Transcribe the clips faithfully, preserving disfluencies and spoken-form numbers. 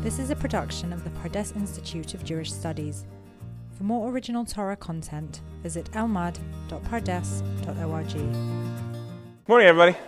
This is a production of the Pardes Institute of Jewish Studies. For more original Torah content, visit elmad dot pardes dot org. Morning, everybody.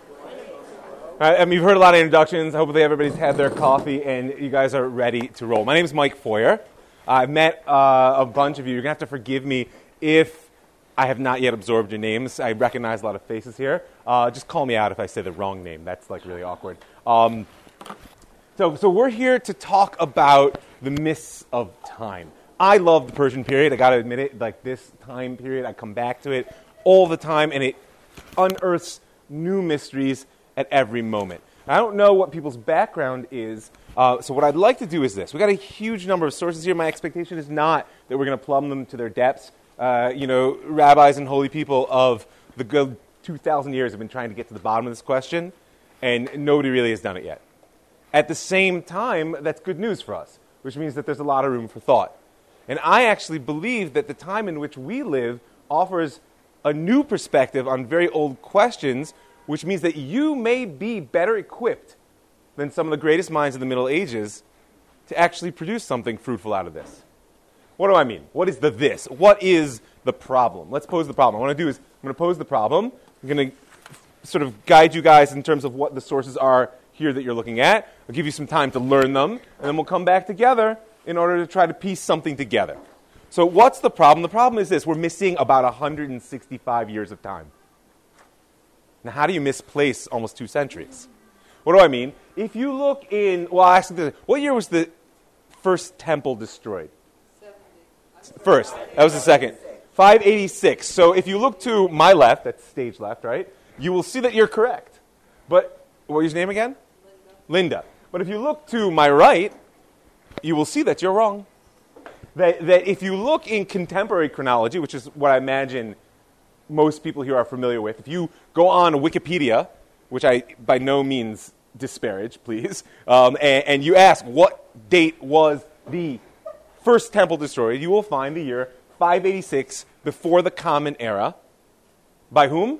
All right, I mean, you've heard a lot of introductions. Hopefully everybody's had their coffee and you guys are ready to roll. My name is Mike Foyer. I've met uh, a bunch of you. You're going to have to forgive me if I have not yet absorbed your names. I recognize a lot of faces here. Uh, just call me out if I say the wrong name. That's like really awkward. Um, so, so we're here to talk about the mists of time. I love the Persian period. I got to admit it. Like this time period, I come back to it all the time, and it unearths new mysteries at every moment. I don't know what people's background is, uh, so what I'd like to do is this. We've got a huge number of sources here. My expectation is not that we're going to plumb them to their depths. Uh, you know, rabbis and holy people of the good two thousand years have been trying to get to the bottom of this question, and nobody really has done it yet. At the same time, that's good news for us, which means that there's a lot of room for thought. And I actually believe that the time in which we live offers a new perspective on very old questions, which means that you may be better equipped than some of the greatest minds of the Middle Ages to actually produce something fruitful out of this. What do I mean? What is the this? What is the problem? Let's pose the problem. What I want to do is I'm going to pose the problem. I'm going to sort of guide you guys in terms of what the sources are here that you're looking at. I'll give you some time to learn them, and then we'll come back together in order to try to piece something together. So what's the problem? The problem is this. We're missing about one hundred sixty-five years of time. Now, how do you misplace almost two centuries? What do I mean? If you look in, well, actually, what year was the first temple destroyed? First. That was the second. five eighty-six. So if you look to my left, that's stage left, right? You will see that you're correct. But what was your name again? Linda. Linda. But if you look to my right, you will see that you're wrong. That, that if you look in contemporary chronology, which is what I imagine most people here are familiar with, if you go on Wikipedia, which I by no means disparage, please, um, and, and you ask what date was the first temple destroyed, you will find the year five eighty-six before the Common Era. By whom?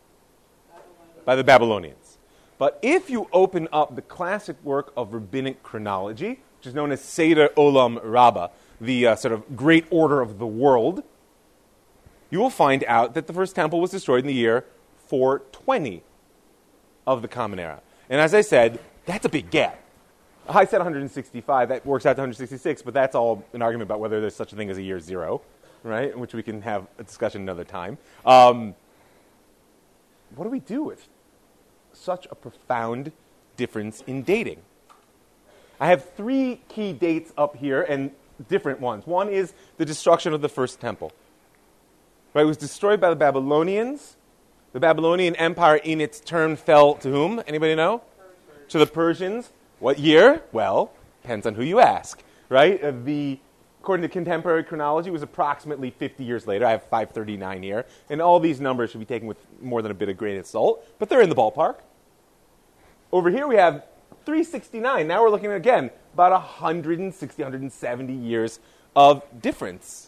By the Babylonians. But if you open up the classic work of rabbinic chronology, which is known as Seder Olam Rabbah, the uh, sort of great order of the world, you will find out that the first temple was destroyed in the year four twenty of the Common Era. And as I said, that's a big gap. I said one hundred sixty-five, that works out to one hundred sixty-six, but that's all an argument about whether there's such a thing as a year zero, right, which we can have a discussion another time. Um, what do we do with such a profound difference in dating? I have three key dates up here, and different ones. One is the destruction of the first temple. Right, it was destroyed by the Babylonians. The Babylonian Empire in its turn fell to whom? Anybody know? Persians. To the Persians. What year? Well, depends on who you ask, right? Uh, the, according to contemporary chronology, was approximately fifty years later. I have five thirty-nine here. And all these numbers should be taken with more than a bit of grain of salt, but they're in the ballpark. Over here we have three sixty-nine. Now we're looking at, again, about one hundred sixty, one hundred seventy years of difference.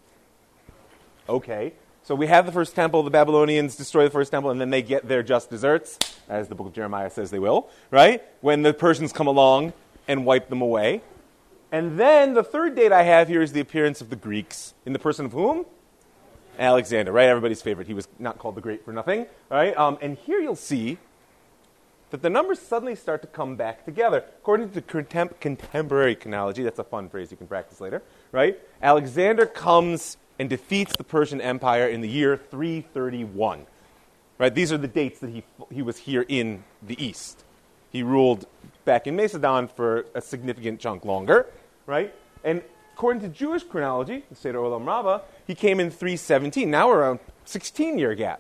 Okay, so we have the first temple. The Babylonians destroy the first temple, and then they get their just desserts, as the book of Jeremiah says they will, right? When the Persians come along and wipe them away. And then the third date I have here is the appearance of the Greeks, in the person of whom? Alexander, right? Everybody's favorite. He was not called the Great for nothing, right? Um, and here you'll see that the numbers suddenly start to come back together. According to contem- contemporary chronology, that's a fun phrase you can practice later, right? Alexander comes and defeats the Persian Empire in the year three thirty-one. Right? These are the dates that he he was here in the East. He ruled back in Macedon for a significant chunk longer, right? And according to Jewish chronology, the Seder Olam Rabbah, he came in three seventeen. Now we're around sixteen-year gap.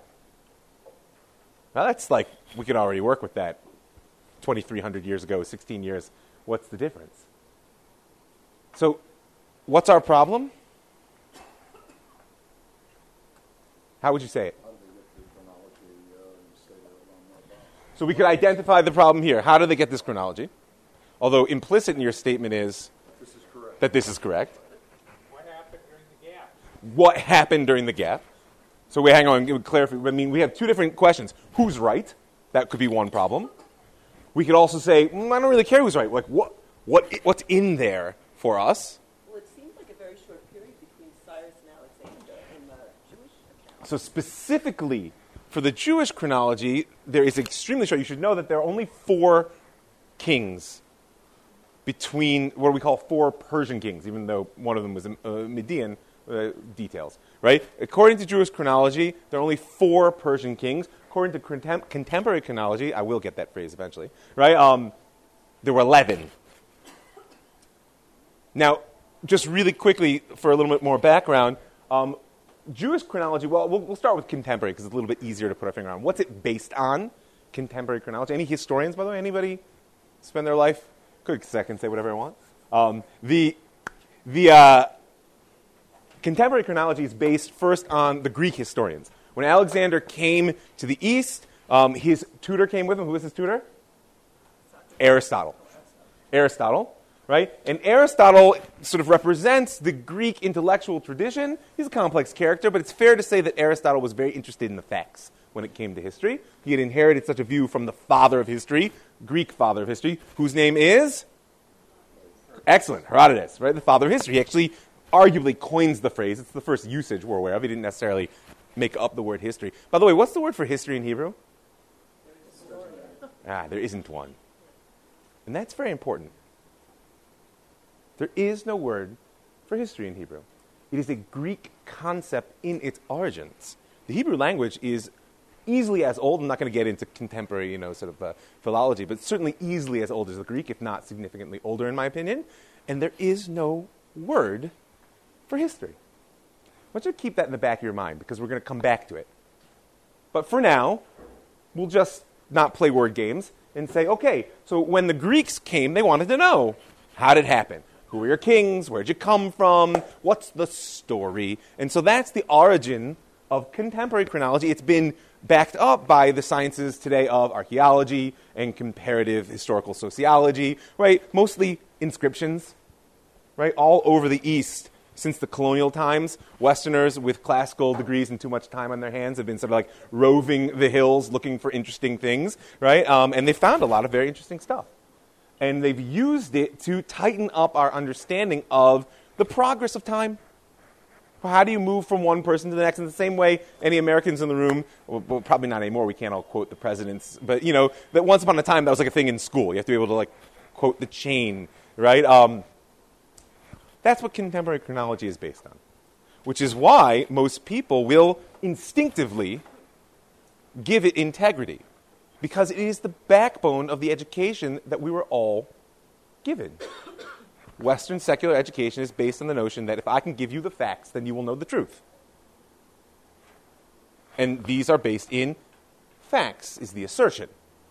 Now that's like, we could already work with that. twenty-three hundred years ago, sixteen years. What's the difference? So, what's our problem? How would you say it? So we could identify the problem here. How do they get this chronology? Although implicit in your statement is this is correct. that this is correct. What happened during the gap? What happened during the gap? So we hang on, clarify. I mean, we have two different questions. Who's right? That could be one problem. We could also say, mm, I don't really care who's right. Like, what what i- what's in there for us. Well, it seems like a very short period between Cyrus and Alexander in the Jewish account. So specifically for the Jewish chronology, there is extremely short. You should know that there are only four kings between what we call four Persian kings, even though one of them was a uh, Median. Uh, details, right? According to Jewish chronology, there are only four Persian kings. According to contem- contemporary chronology, I will get that phrase eventually, right? Um, there were eleven. Now, just really quickly, for a little bit more background, um, Jewish chronology, well, well, we'll start with contemporary because it's a little bit easier to put our finger on. What's it based on? Contemporary chronology. Any historians, by the way? Anybody spend their life? Quick second, say whatever I want. Um, the the uh, contemporary chronology is based first on the Greek historians. When Alexander came to the East, um, his tutor came with him. Who was his tutor? Aristotle. Aristotle, right? And Aristotle sort of represents the Greek intellectual tradition. He's a complex character, but it's fair to say that Aristotle was very interested in the facts when it came to history. He had inherited such a view from the father of history, Greek father of history, whose name is? Excellent, Herodotus, right? The father of history. He actually arguably coins the phrase. It's the first usage we're aware of. He didn't necessarily make up the word history. By the way, what's the word for history in Hebrew? Ah, there isn't one. And that's very important. There is no word for history in Hebrew. It is a Greek concept in its origins. The Hebrew language is easily as old. I'm not going to get into contemporary, you know, sort of uh, philology, but certainly easily as old as the Greek, if not significantly older, in my opinion. And there is no word for history. I want you to keep that in the back of your mind because we're going to come back to it. But for now, we'll just not play word games and say, okay, so when the Greeks came, they wanted to know, how did it happen? Who were your kings? Where'd you come from? What's the story? And so that's the origin of contemporary chronology. It's been backed up by the sciences today of archaeology and comparative historical sociology, right? Mostly inscriptions, right? All over the East. Since the colonial times, Westerners with classical degrees and too much time on their hands have been sort of like roving the hills looking for interesting things, right? Um, and they found a lot of very interesting stuff. And they've used it to tighten up our understanding of the progress of time. How do you move from one person to the next? In the same way, any Americans in the room, well, well, probably not anymore, we can't all quote the presidents, but you know, that once upon a time that was like a thing in school. You have to be able to like quote the chain, right? Um, That's what contemporary chronology is based on, which is why most people will instinctively give it integrity, because it is the backbone of the education that we were all given. Western secular education is based on the notion that if I can give you the facts, then you will know the truth. And these are based in facts, is the assertion.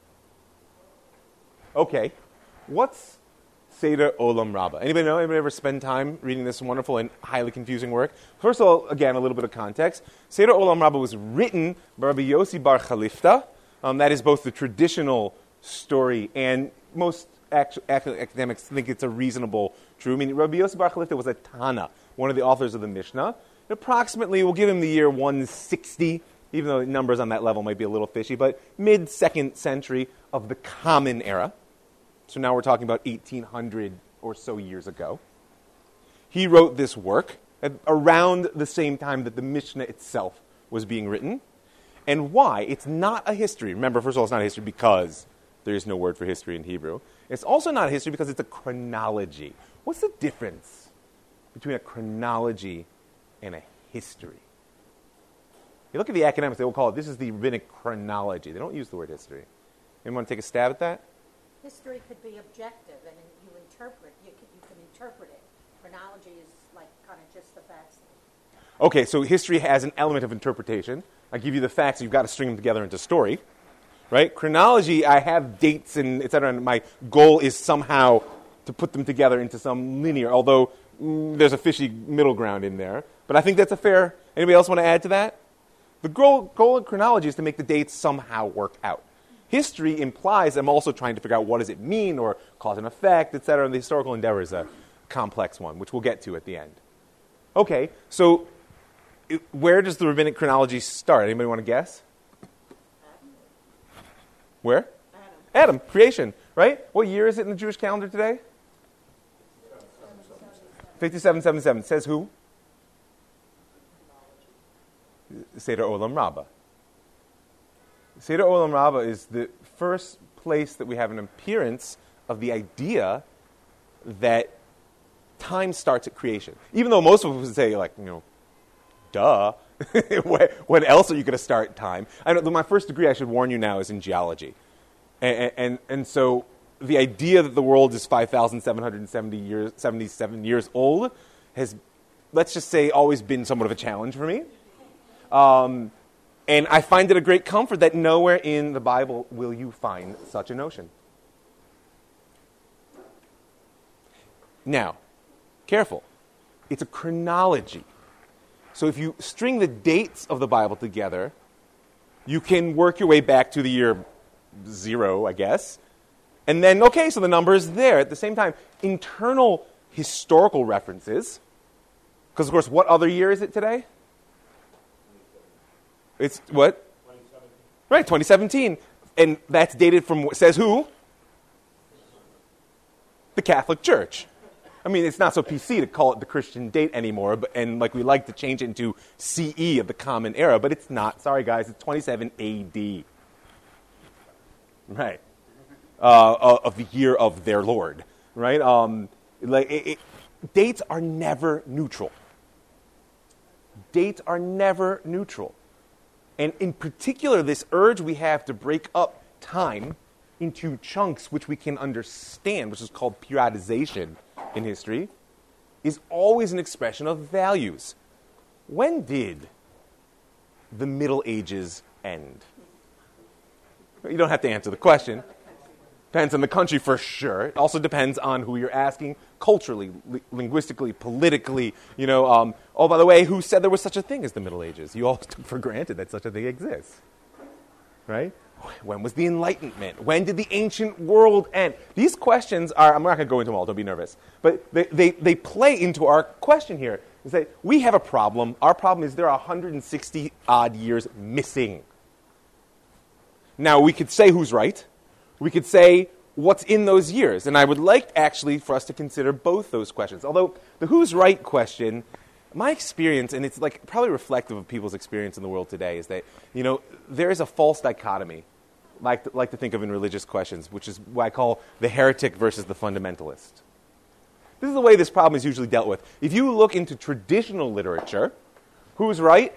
Okay, what's Seder Olam Rabbah? Anybody know? Anybody ever spend time reading this wonderful and highly confusing work? First of all, again, a little bit of context. Seder Olam Rabbah was written by Rabbi Yossi Bar Chalifta. Um, that is both the traditional story and most actu- academics think it's a reasonable true. I mean, Rabbi Yossi Bar Chalifta was a Tana, one of the authors of the Mishnah. Approximately, we'll give him the year one sixty, even though numbers on that level might be a little fishy, but mid-second century of the Common Era. So now we're talking about eighteen hundred or so years ago. He wrote this work at around the same time that the Mishnah itself was being written. And why? It's not a history. Remember, first of all, it's not a history because there is no word for history in Hebrew. It's also not a history because it's a chronology. What's the difference between a chronology and a history? You look at the academics, they will call it, this is the rabbinic chronology. They don't use the word history. Anyone want to take a stab at that? History could be objective, and you interpret. You can, you can interpret it. Chronology is like kind of just the facts. Okay, so history has an element of interpretation. I give you the facts, you've got to string them together into story, right? Chronology, I have dates and et cetera, and my goal is somehow to put them together into some linear, although mm, there's a fishy middle ground in there. But I think that's a fair, anybody else want to add to that? The goal, goal of chronology is to make the dates somehow work out. History implies I'm also trying to figure out what does it mean or cause and effect, et cetera. And the historical endeavor is a complex one, which we'll get to at the end. Okay, so it, where does the rabbinic chronology start? Anybody want to guess? Where? Adam. Adam, creation, right? What year is it in the Jewish calendar today? fifty-seven seventy-seven says who? Seder Olam Rabbah. Seder Olam Rabbah is the first place that we have an appearance of the idea that time starts at creation. Even though most of us would say, like, you know, duh. When else are you going to start time? I know, my first degree, I should warn you now, is in geology. And, and, and so the idea that the world is five thousand seven hundred seventy years, seventy-seven years old has, let's just say, always been somewhat of a challenge for me. Um, and I find it a great comfort that nowhere in the Bible will you find such a notion. Now, careful. It's a chronology. So if you string the dates of the Bible together, you can work your way back to the year zero, I guess. And then, okay, so the number is there. At the same time, internal historical references, because, of course, what other year is it today? It's what? twenty seventeen. Right, twenty seventeen. And that's dated from, says who? The Catholic Church. I mean, it's not so P C to call it the Christian date anymore, but, and like we like to change it into C E of the Common Era, but it's not. Sorry, guys, it's twenty-seven A D. Right. Uh, of the year of their Lord. Right? Um, like it, it, dates are never neutral. Dates are never neutral. And in particular, this urge we have to break up time into chunks which we can understand, which is called periodization in history, is always an expression of values. When did the Middle Ages end? You don't have to answer the question. Depends on the country for sure. It also depends on who you're asking culturally, li- linguistically, politically. You know, um, oh, by the way, who said there was such a thing as the Middle Ages? You all took for granted that such a thing exists. Right? When was the Enlightenment? When did the ancient world end? These questions are, I'm not going to go into them all, don't be nervous. But they, they, they play into our question here. Is that we have a problem. Our problem is there are one hundred sixty odd years missing. Now, we could say who's right. We could say what's in those years. And I would like, actually, for us to consider both those questions. Although the who's right question, my experience, and it's like probably reflective of people's experience in the world today, is that, you know, there is a false dichotomy, like to, like to think of in religious questions, which is what I call the heretic versus the fundamentalist. This is the way this problem is usually dealt with. If you look into traditional literature, who's right?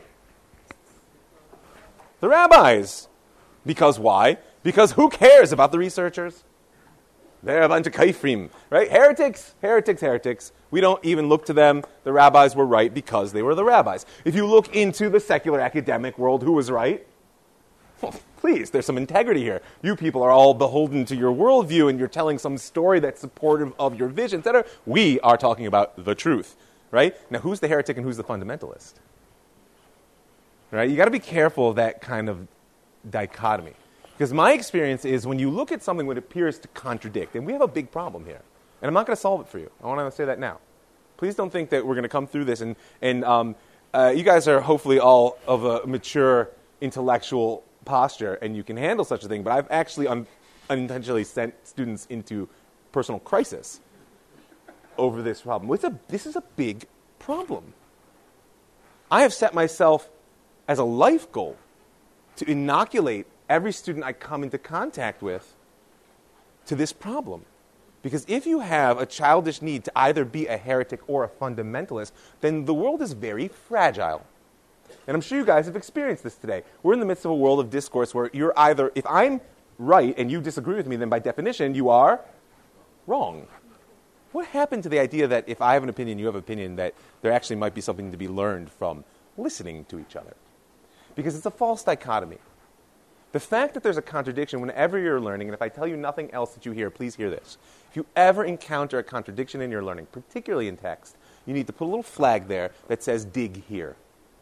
The rabbis. Because why? Because who cares about the researchers? They're a bunch of kaifrim, right? Heretics, heretics, heretics. We don't even look to them. The rabbis were right because they were the rabbis. If you look into the secular academic world, who was right? Well, please, there's some integrity here. You people are all beholden to your worldview, and you're telling some story that's supportive of your vision, et cetera. We are talking about the truth, right? Now, who's the heretic and who's the fundamentalist? Right? You got to be careful of that kind of dichotomy. Because my experience is when you look at something that appears to contradict, and we have a big problem here, and I'm not going to solve it for you. I want to say that now. Please don't think that we're going to come through this, and, and um, uh, you guys are hopefully all of a mature intellectual posture, and you can handle such a thing, but I've actually un- unintentionally sent students into personal crisis over this problem. It's a, this is a big problem. I have set myself as a life goal to inoculate every student I come into contact with to this problem. Because if you have a childish need to either be a heretic or a fundamentalist, then the world is very fragile. And I'm sure you guys have experienced this today. We're in the midst of a world of discourse where you're either, if I'm right and you disagree with me, then by definition you are wrong. What happened to the idea that if I have an opinion, you have an opinion, that there actually might be something to be learned from listening to each other? Because it's a false dichotomy. The fact that there's a contradiction whenever you're learning, and if I tell you nothing else that you hear, please hear this. If you ever encounter a contradiction in your learning, particularly in text, you need to put a little flag there that says dig here.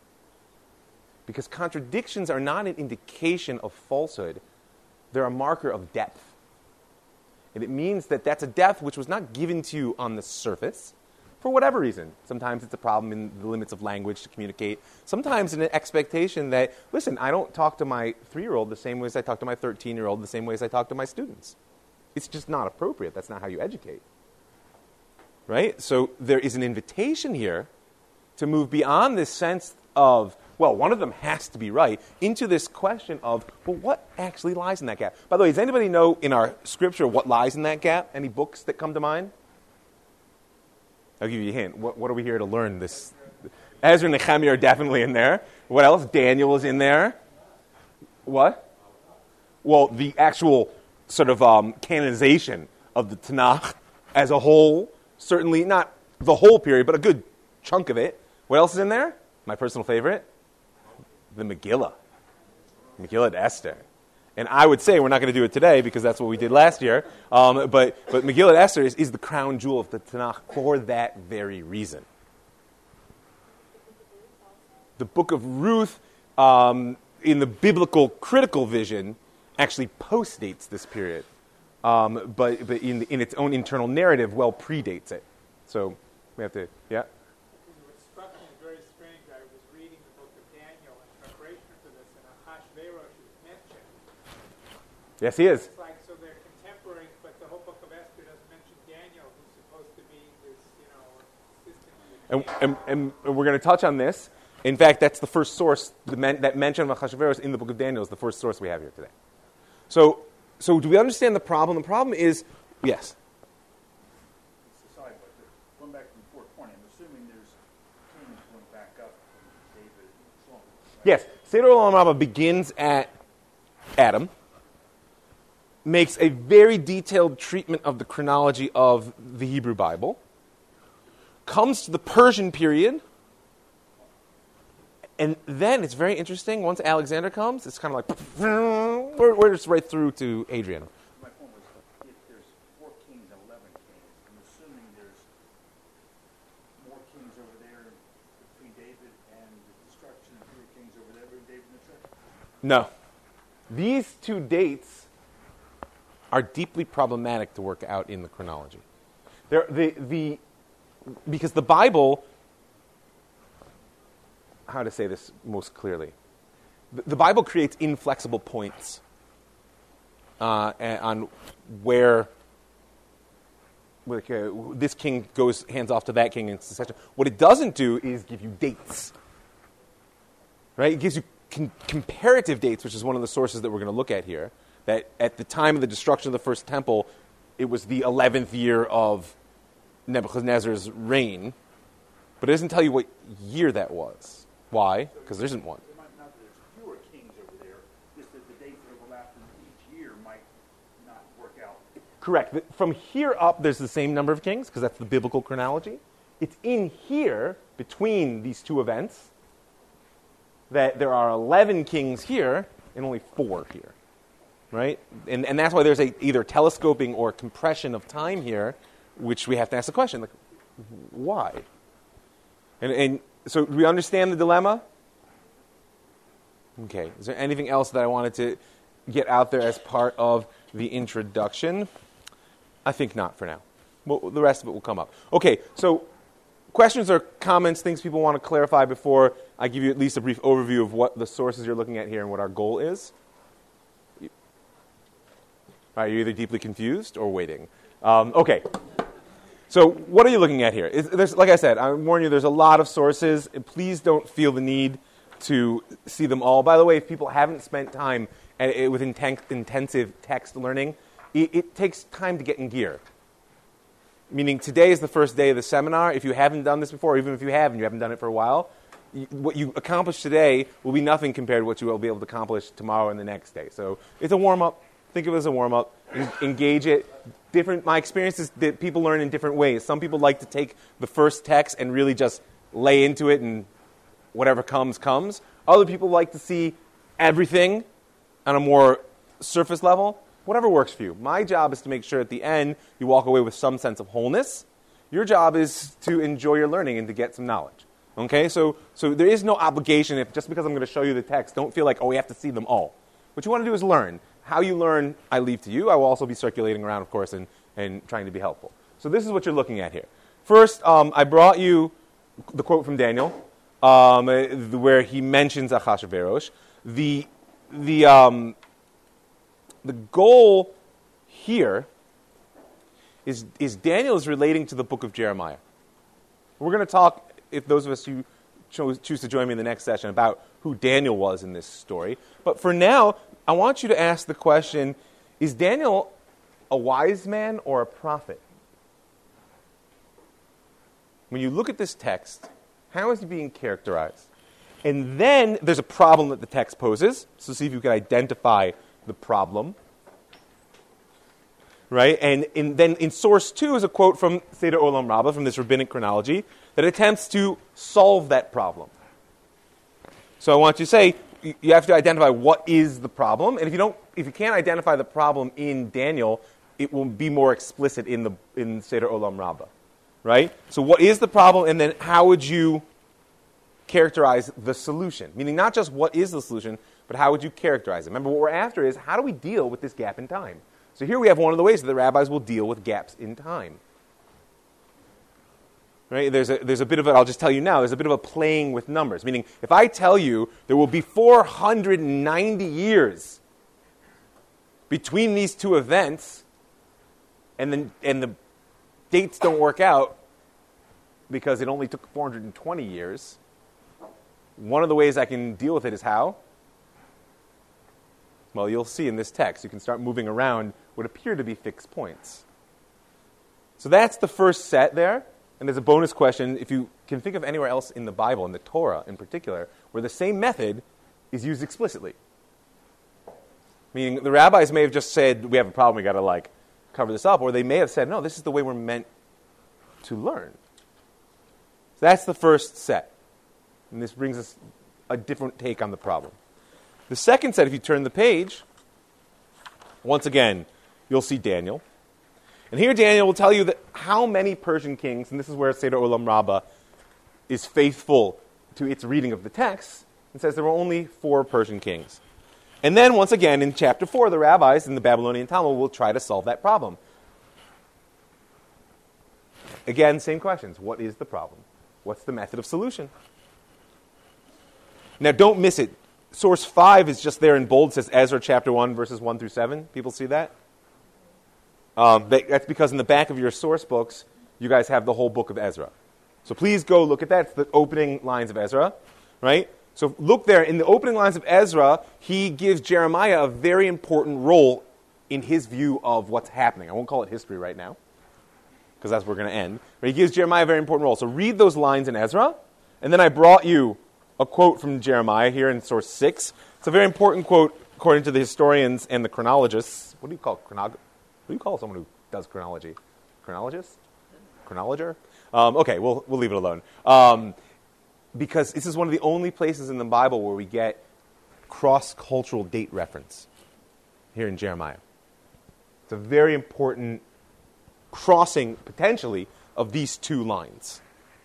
Because contradictions are not an indication of falsehood. They're a marker of depth. And it means that that's a depth which was not given to you on the surface, for whatever reason. Sometimes it's a problem in the limits of language to communicate. Sometimes in an expectation that, listen, I don't talk to my three-year-old the same way as I talk to my thirteen-year-old, the same way as I talk to my students. It's just not appropriate. That's not how you educate. right? So there is an invitation here to move beyond this sense of, well, one of them has to be right, into this question of, well, what actually lies in that gap? By the way, does anybody know in our scripture what lies in that gap? Any books that come to mind? I'll give you a hint. What, what are we here to learn? This Ezra and Nehemiah are definitely in there. What else? Daniel is in there. What? Well, the actual sort of um, canonization of the Tanakh as a whole, certainly not the whole period, but a good chunk of it. What else is in there? My personal favorite, the Megillah. Megillah Esther. And I would say we're not going to do it today because that's what we did last year. Um, but, but Megillah Esther is, is the crown jewel of the Tanakh for that very reason. The book of Ruth, um, in the biblical critical vision, actually postdates this period. Um, but but in, in its own internal narrative, well predates it. So we have to, yeah? What struck me as very strange, I was reading the book of Daniel in preparation for this, and Ahasuerus is mentioned. Yes, he is. It's like, so they're contemporaries, but the whole book of Esther doesn't mention Daniel, who's supposed to be this, you know, assistant to the And, king. and, and we're going to touch on this. In fact, that's the first source, the men, that mention of Ahasuerus in the book of Daniel is the first source we have here today. So, so do we understand the problem? The problem is, yes? It's a sidebar, but going back from four twenty, I'm assuming there's kings going back up from David and Solomon. Right? Yes. Seder Olam Rabbah begins at Adam, makes a very detailed treatment of the chronology of the Hebrew Bible, comes to the Persian period, and then it's very interesting. Once Alexander comes, it's kind of like, we're, we're just right through to Adrian. My point was, if there's four kings and eleven kings, I'm assuming there's more kings over there between David and the destruction, and fewer kings over there between David and the church. No. These two dates are deeply problematic to work out in the chronology. They're, the, the, because the Bible, how to say this most clearly, the, the Bible creates inflexible points uh, on where like, uh, this king goes hands off to that king in succession. What it doesn't do is give you dates. Right? It gives you con- comparative dates, which is one of the sources that we're going to look at here. That at the time of the destruction of the first temple, it was the eleventh year of Nebuchadnezzar's reign. But it doesn't tell you what year that was. Why? Because there isn't one. There might not, there's fewer kings over there, just that the dates that overlap in each year might not work out. Correct. From here up, there's the same number of kings, because that's the biblical chronology. It's in here, between these two events, that there are eleven kings here and only four here. Right? And, and that's why there's a either telescoping or compression of time here, which we have to ask the question, like, why? And, and so do we understand the dilemma? Okay. Is there anything else that I wanted to get out there as part of the introduction? I think not for now. Well, the rest of it will come up. Okay, so questions or comments, things people want to clarify before I give you at least a brief overview of what the sources you're looking at here and what our goal is? Are you either deeply confused or waiting? Um, okay. So what are you looking at here? Is, there's, like I said, I warn you, there's a lot of sources. Please don't feel the need to see them all. By the way, if people haven't spent time at, at, with inten- intensive text learning, it, it takes time to get in gear. Meaning today is the first day of the seminar. If you haven't done this before, even if you have and you haven't done it for a while, you, what you accomplish today will be nothing compared to what you will be able to accomplish tomorrow and the next day. So it's a warm-up. Think of it as a warm-up. En- engage it. Different. My experience is that people learn in different ways. Some people like to take the first text and really just lay into it and whatever comes, comes. Other people like to see everything on a more surface level. Whatever works for you. My job is to make sure at the end you walk away with some sense of wholeness. Your job is to enjoy your learning and to get some knowledge. Okay? So, so there is no obligation. If just because I'm going to show you the text, don't feel like, oh, we have to see them all. What you want to do is learn. How you learn, I leave to you. I will also be circulating around, of course, and, and trying to be helpful. So this is what you're looking at here. First, um, I brought you the quote from Daniel, um, where he mentions Ahasuerus. The, the, um, the goal here is, is Daniel is relating to the book of Jeremiah. We're going to talk, if those of us who choose, choose to join me in the next session, about who Daniel was in this story. But for now, I want you to ask the question, is Daniel a wise man or a prophet? When you look at this text, how is he being characterized? And then there's a problem that the text poses. So see if you can identify the problem. Right? And in, then in source two is a quote from Seder Olam Rabbah, from this rabbinic chronology, that attempts to solve that problem. So I want you to say, you have to identify what is the problem. And if you don't, if you can't identify the problem in Daniel, it will be more explicit in the in Seder Olam Rabbah. Right? So what is the problem, and then how would you characterize the solution? Meaning not just what is the solution, but how would you characterize it? Remember, what we're after is, how do we deal with this gap in time? So here we have one of the ways that the rabbis will deal with gaps in time. Right? There's a, there's a bit of a, I'll just tell you now, there's a bit of a playing with numbers. Meaning, if I tell you there will be four hundred ninety years between these two events, and then and the dates don't work out because it only took four hundred twenty years, one of the ways I can deal with it is how? Well, you'll see in this text. You can start moving around what appear to be fixed points. So that's the first set there. And there's a bonus question, if you can think of anywhere else in the Bible, in the Torah in particular, where the same method is used explicitly. Meaning the rabbis may have just said, we have a problem, we've got to like cover this up. Or they may have said, no, this is the way we're meant to learn. So that's the first set. And this brings us a different take on the problem. The second set, if you turn the page, once again, you'll see Daniel. And here Daniel will tell you that how many Persian kings, and this is where Seder Olam Rabbah is faithful to its reading of the text, and says there were only four Persian kings. And then, once again, in chapter four, the rabbis in the Babylonian Talmud will try to solve that problem. Again, same questions. What is the problem? What's the method of solution? Now, don't miss it. Source five is just there in bold. It says Ezra chapter one, verses one through seven. People see that? Um, that's because in the back of your source books, you guys have the whole book of Ezra. So please go look at that. It's the opening lines of Ezra, right? So look there. In the opening lines of Ezra, he gives Jeremiah a very important role in his view of what's happening. I won't call it history right now, because that's where we're going to end. But he gives Jeremiah a very important role. So read those lines in Ezra. And then I brought you a quote from Jeremiah here in source six. It's a very important quote according to the historians and the chronologists. What do you call chronog- What do you call someone who does chronology? Chronologist? Chronologer? Um, okay, we'll we'll leave it alone. Um, because this is one of the only places in the Bible where we get cross-cultural date reference here in Jeremiah. It's a very important crossing, potentially, of these two lines.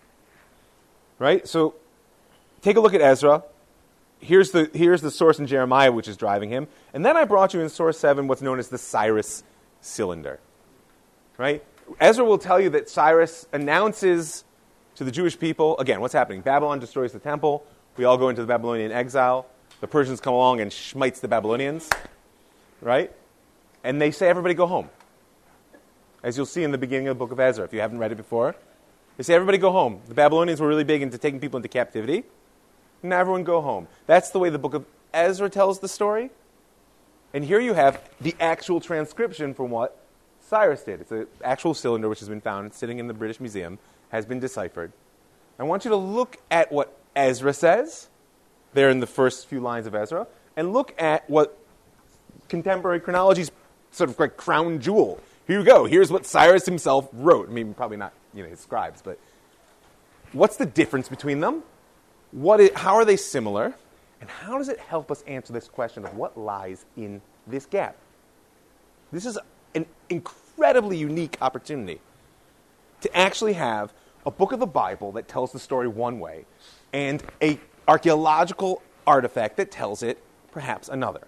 Right? So take a look at Ezra. Here's the, here's the source in Jeremiah which is driving him. And then I brought you in source seven what's known as the Cyrus cylinder. Right? Ezra will tell you that Cyrus announces to the Jewish people, again, what's happening? Babylon destroys the temple. We all go into the Babylonian exile. The Persians come along and schmites the Babylonians. Right? And they say, everybody go home. As you'll see in the beginning of the book of Ezra, if you haven't read it before. They say, everybody go home. The Babylonians were really big into taking people into captivity. Now everyone go home. That's the way the book of Ezra tells the story. And here you have the actual transcription from what Cyrus did. It's an actual cylinder which has been found sitting in the British Museum, has been deciphered. I want you to look at what Ezra says, there in the first few lines of Ezra, and look at what contemporary chronology's sort of like crown jewel. Here you go. Here's what Cyrus himself wrote. I mean, probably not, you know, his scribes, but what's the difference between them? What is, how are they similar? And how does it help us answer this question of what lies in this gap? This is an incredibly unique opportunity to actually have a book of the Bible that tells the story one way and an archaeological artifact that tells it perhaps another.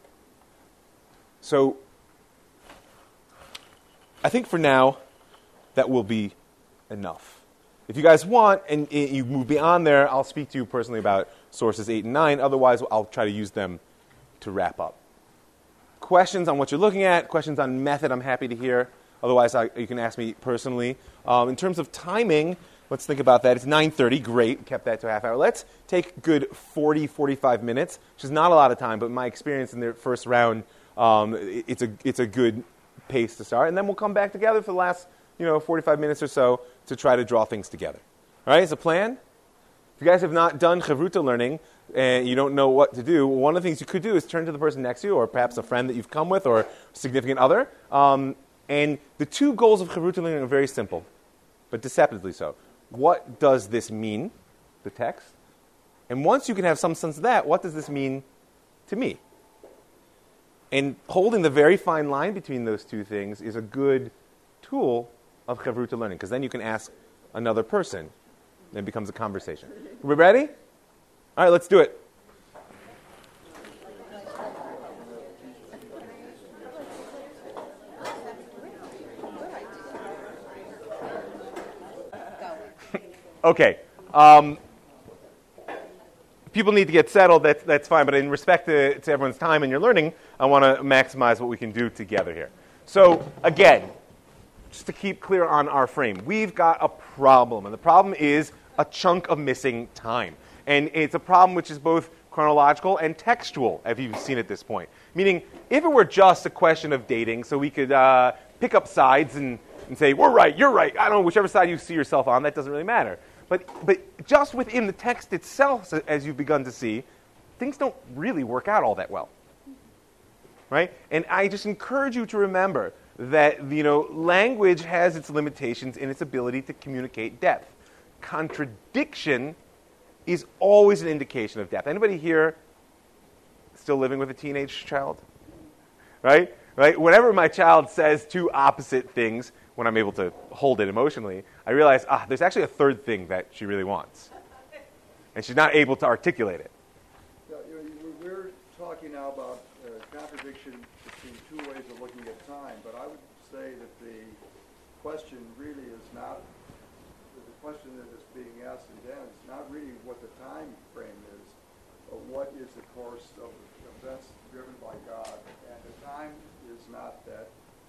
So I think for now that will be enough. If you guys want, and you move beyond there, I'll speak to you personally about sources eight and nine. Otherwise, I'll try to use them to wrap up. Questions on what you're looking at, questions on method, I'm happy to hear. Otherwise, I, you can ask me personally. Um, in terms of timing, let's think about that. It's nine thirty. Great. Kept that to a half hour. Let's take good forty, forty-five minutes, which is not a lot of time, but in my experience in the first round, um, it, it's, a, it's a good pace to start. And then we'll come back together for the last you know, forty-five minutes or so to try to draw things together. All right, is a plan? If you guys have not done Chavruta learning and you don't know what to do, one of the things you could do is turn to the person next to you or perhaps a friend that you've come with or a significant other. Um, and the two goals of Chavruta learning are very simple, but deceptively so. What does this mean, the text? And once you can have some sense of that, what does this mean to me? And holding the very fine line between those two things is a good tool of Chavruta learning, because then you can ask another person, and it becomes a conversation. We ready? All right, let's do it. Okay. Um, people need to get settled. That's, that's fine. But in respect to, to everyone's time and your learning, I want to maximize what we can do together here. So, again, just to keep clear on our frame, we've got a problem. And the problem is a chunk of missing time. And it's a problem which is both chronological and textual, as you've seen at this point. Meaning, if it were just a question of dating, so we could uh, pick up sides and, and say, we're right, you're right, I don't know, whichever side you see yourself on, that doesn't really matter. But, but just within the text itself, as you've begun to see, things don't really work out all that well. Right? And I just encourage you to remember that, you know, language has its limitations in its ability to communicate depth. Contradiction is always an indication of depth. Anybody here still living with a teenage child? Right? Right? Whenever my child says two opposite things, when I'm able to hold it emotionally, I realize, ah, there's actually a third thing that she really wants. And she's not able to articulate it. Yeah, you know, we're talking now about uh, contradiction between two ways of looking at time, but I would say that the question really is not, the question that is being asked in Dan is not really what the time frame is, but what is the course of events driven by God. And the time is not that,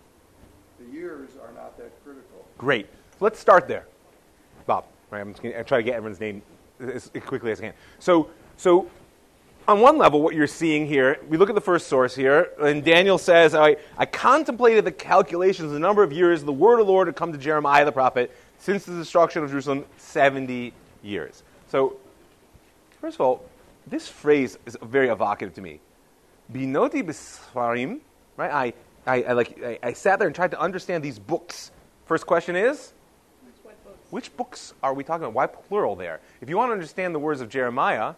the years are not that critical. Great. So let's start there. Bob, right? I'm just going to try to get everyone's name as quickly as I can. So, so on one level, what you're seeing here, we look at the first source here, and Daniel says, I, I contemplated the calculations of the number of years the word of the Lord had come to Jeremiah the prophet since the destruction of Jerusalem, seventy years. So, first of all, this phrase is very evocative to me. Binoti b'sfarim, right? I, I, I like I, I sat there and tried to understand these books. First question is, What books? which books are we talking about? Why plural there? If you want to understand the words of Jeremiah,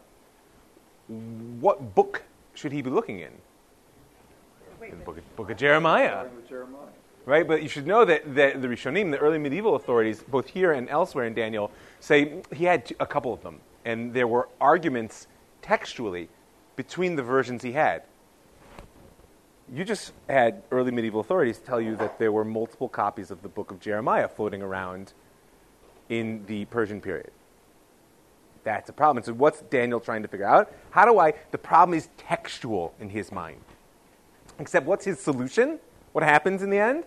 what book should he be looking in? Wait, In the but- book of, book of Jeremiah. Starting with Jeremiah. Right, but you should know that, that the Rishonim, the early medieval authorities, both here and elsewhere in Daniel, say he had t- a couple of them. And there were arguments textually between the versions he had. You just had early medieval authorities tell you that there were multiple copies of the book of Jeremiah floating around in the Persian period. That's a problem. And so what's Daniel trying to figure out? How do I, the problem is textual in his mind. Except what's his solution? What happens in the end?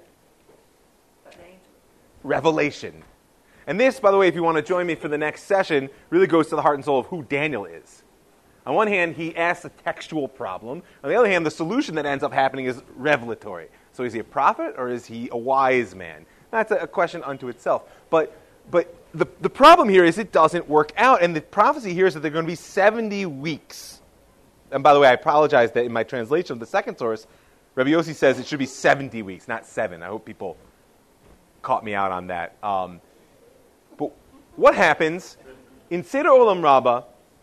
Revelation. And this, by the way, if you want to join me for the next session, really goes to the heart and soul of who Daniel is. On one hand, he asks a textual problem. On the other hand, the solution that ends up happening is revelatory. So is he a prophet or is he a wise man? That's a, a question unto itself. But but the, the problem here is it doesn't work out. And the prophecy here is that there are going to be seventy weeks. And by the way, I apologize that in my translation of the second source, Rabbi Yossi says it should be seventy weeks, not seven. I hope people caught me out on that. Um, but what happens in Seder Olam Rabbah?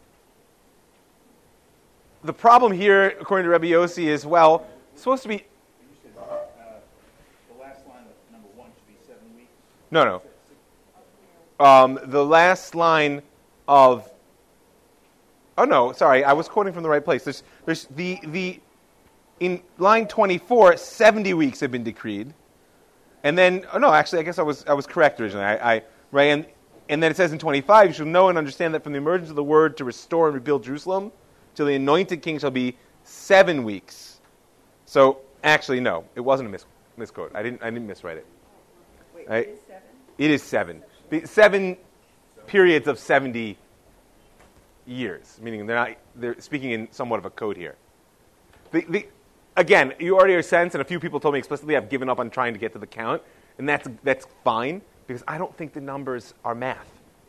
The problem here, according to Rabbi Yossi, is, well, it's supposed to be... You said uh, the last line of number one should be seven weeks. No, no. Um, the last line of... Oh, no, sorry, I was quoting from the right place. There's, there's the, the... In line twenty-four, seventy weeks have been decreed. And then... Oh, no, actually, I guess I was I was correct originally. I, I right, and, and then it says in twenty-five, you shall know and understand that from the emergence of the word to restore and rebuild Jerusalem, till the anointed king shall be seven weeks. So, actually, no, it wasn't a mis- misquote. I didn't I didn't miswrite it. Right? It is seven? It is seven. The seven periods of seventy years, meaning they're not they're speaking in somewhat of a code here. The, the, again, you already have a sense, and a few people told me explicitly I've given up on trying to get to the count, and that's that's fine, because I don't think the numbers are math.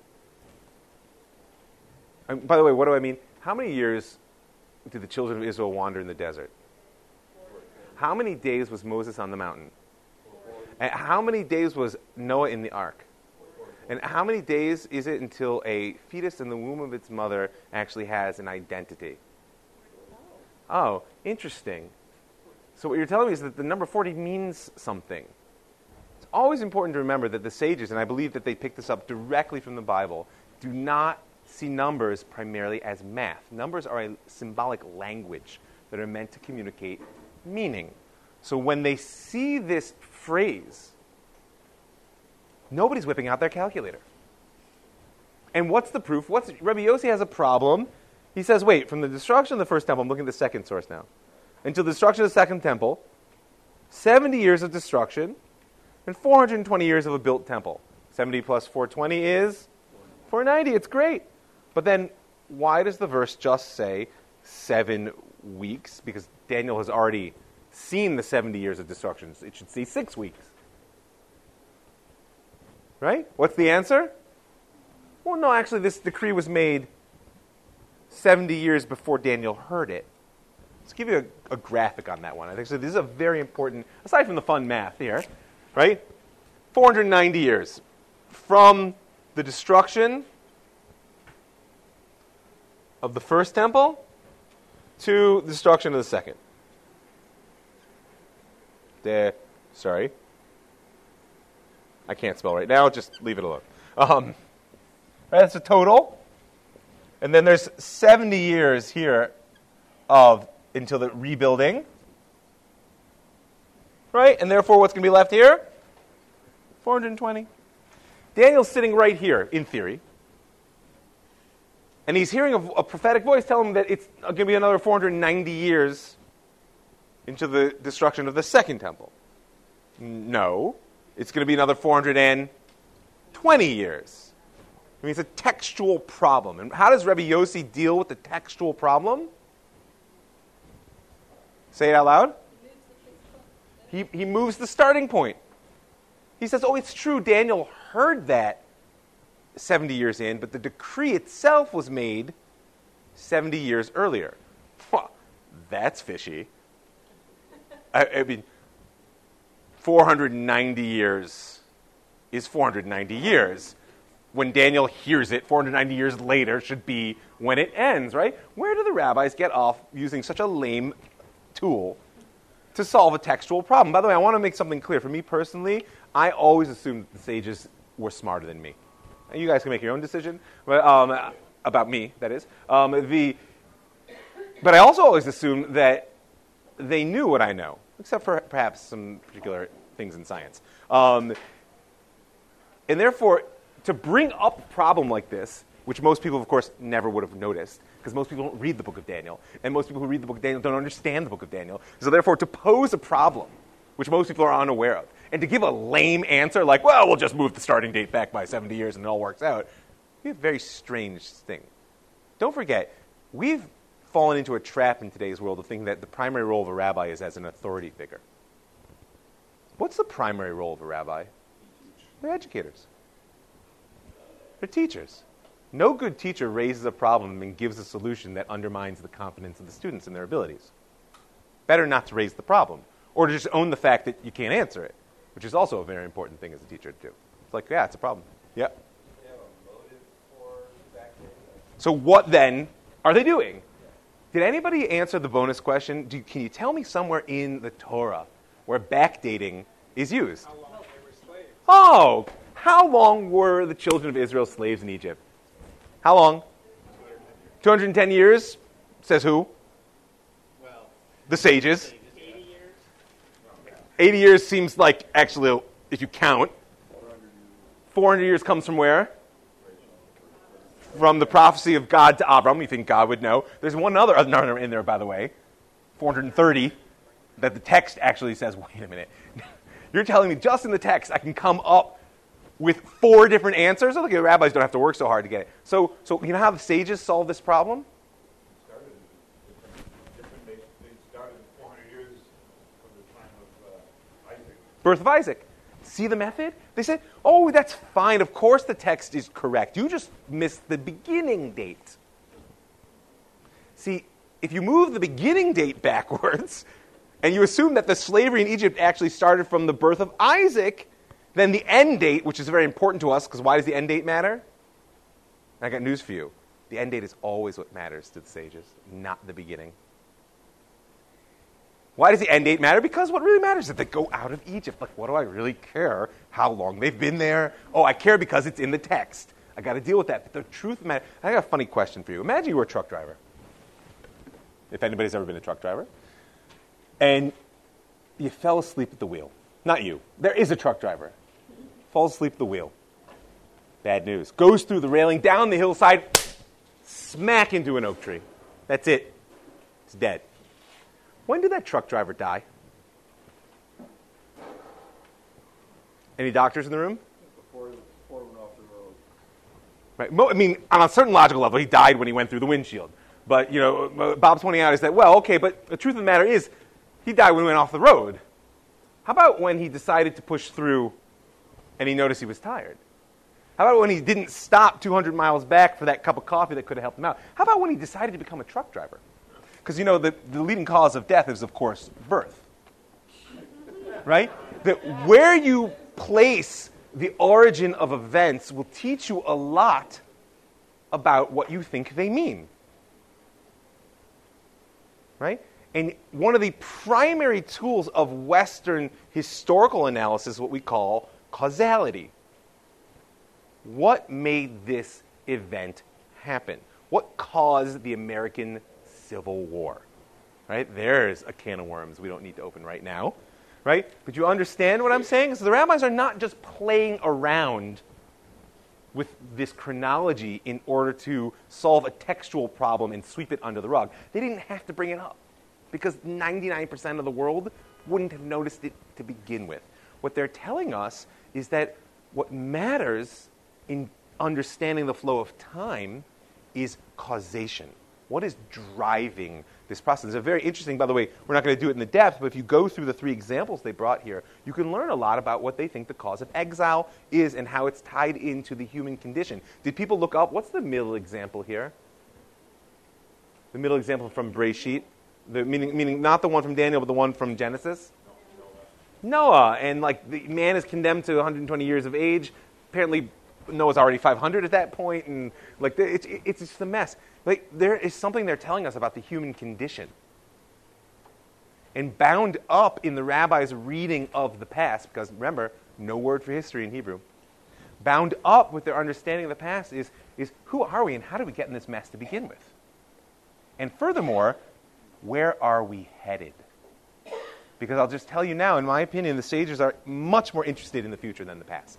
And by the way, what do I mean? How many years did the children of Israel wander in the desert? How many days was Moses on the mountain? And how many days was Noah in the ark? And how many days is it until a fetus in the womb of its mother actually has an identity? Oh, interesting. So what you're telling me is that the number forty means something. It's always important to remember that the sages, and I believe that they picked this up directly from the Bible, do not see numbers primarily as math. Numbers are a symbolic language that are meant to communicate meaning. So when they see this phrase, nobody's whipping out their calculator. And what's the proof? What's Rabbi Yossi has a problem. He says, wait, from the destruction of the first temple, I'm looking at the second source now, until the destruction of the second temple, seventy years of destruction, and four hundred twenty years of a built temple. seventy plus four hundred twenty is four hundred ninety. It's great. But then why does the verse just say seven weeks? Because Daniel has already seen the seventy years of destruction. It should say six weeks. Right? What's the answer? Well, no, actually, this decree was made seventy years before Daniel heard it. Let's give you a, a graphic on that one. I think so. This is a very important, aside from the fun math here, right? four hundred ninety years from the destruction of the first temple to the destruction of the second. There, sorry. I can't spell right now. Just leave it alone. Um, right, that's a total. And then there's seventy years here of until the rebuilding. Right? And therefore, what's going to be left here? four hundred twenty. Daniel's sitting right here, in theory. And he's hearing a, a prophetic voice tell him that it's going to be another four hundred ninety years into the destruction of the second temple. No. It's going to be another four hundred twenty years. I mean, it's a textual problem. And how does Rabbi Yossi deal with the textual problem? Say it out loud. He, he moves the starting point. He says, oh, it's true, Daniel heard that seventy years in, but the decree itself was made seventy years earlier. Well, that's fishy. I, I mean, four hundred ninety years is four hundred ninety years. When Daniel hears it, four hundred ninety years later should be when it ends, right? Where do the rabbis get off using such a lame tool to solve a textual problem? By the way, I want to make something clear. For me personally, I always assumed the sages were smarter than me. And you guys can make your own decision, but um, about me, that is. Um, the, but I also always assumed that they knew what I know, except for perhaps some particular things in science. Um, and therefore, to bring up a problem like this, which most people, of course, never would have noticed, because most people don't read the book of Daniel, and most people who read the book of Daniel don't understand the book of Daniel. So therefore, to pose a problem, which most people are unaware of, and to give a lame answer like, well, we'll just move the starting date back by seventy years and it all works out, be a very strange thing. Don't forget, we've fallen into a trap in today's world of thinking that the primary role of a rabbi is as an authority figure. What's the primary role of a rabbi? They're educators. They're teachers. No good teacher raises a problem and gives a solution that undermines the confidence of the students in their abilities. Better not to raise the problem, or to just own the fact that you can't answer it, which is also a very important thing as a teacher to do. It's like, yeah, it's a problem. Yeah. They have a motive for backdating. So what then are they doing? Did anybody answer the bonus question? Do, can you tell me somewhere in the Torah where backdating is used? How long they were slaves. Oh, how long were the children of Israel slaves in Egypt? How long? two hundred ten years. Says who? Well, The sages. eighty years. eighty years seems like, actually, if you count, four hundred years comes from where? From the prophecy of God to Abram. You think God would know. There's one other number in there, by the way, four hundred thirty, that the text actually says, wait a minute, You're telling me just in the text I can come up with four different answers? Look, the rabbis don't have to work so hard to get it. So, so you know how the sages solved this problem? Started different, different, they, they started four hundred years from the time of uh, Isaac. Birth of Isaac. See the method? They said, oh, that's fine. Of course the text is correct. You just missed the beginning date. See, if you move the beginning date backwards, and you assume that the slavery in Egypt actually started from the birth of Isaac, then the end date, which is very important to us, because why does the end date matter? I got news for you. The end date is always what matters to the sages, not the beginning. Why does the end date matter? Because what really matters is that they go out of Egypt. Like, what do I really care how long they've been there? Oh, I care because it's in the text. I got to deal with that. But the truth matters. I got a funny question for you. Imagine you were a truck driver. If anybody's ever been a truck driver. And you fell asleep at the wheel. Not you. There is a truck driver. Falls asleep at the wheel. Bad news. Goes through the railing, down the hillside, smack into an oak tree. That's it. It's dead. When did that truck driver die? Any doctors in the room? Before, before it went off the road. Right. Mo- I mean, on a certain logical level, he died when he went through the windshield. But, you know, Bob's pointing out is that, well, okay, but the truth of the matter is, he died when he went off the road. How about when he decided to push through and he noticed he was tired? How about when he didn't stop two hundred miles back for that cup of coffee that could have helped him out? How about when he decided to become a truck driver? Because, you know, the, the leading cause of death is, of course, birth. Right? That where you place the origin of events will teach you a lot about what you think they mean. Right? And one of the primary tools of Western historical analysis is what we call causality. What made this event happen? What caused the American Civil War? Right? There's a can of worms we don't need to open right now. Right? But you understand what I'm saying? So the rabbis are not just playing around with this chronology in order to solve a textual problem and sweep it under the rug. They didn't have to bring it up because ninety-nine percent of the world wouldn't have noticed it to begin with. What they're telling us is that what matters in understanding the flow of time is causation. What is driving this process? It's very interesting, by the way, we're not going to do it in the depth, but if you go through the three examples they brought here, you can learn a lot about what they think the cause of exile is and how it's tied into the human condition. Did people look up, what's the middle example here? The middle example from Breshit, the, meaning, meaning not the one from Daniel, but the one from Genesis? Noah. And like the man is condemned to one hundred twenty years of age. Apparently Noah's already five hundred at that point, and like it's it's just a mess. Like there is something they're telling us about the human condition. And bound up in the rabbi's reading of the past, because remember, no word for history in Hebrew. Bound up with their understanding of the past is, is who are we and how did we get in this mess to begin with? And furthermore, where are we headed? Because I'll just tell you now, in my opinion, the sages are much more interested in the future than the past.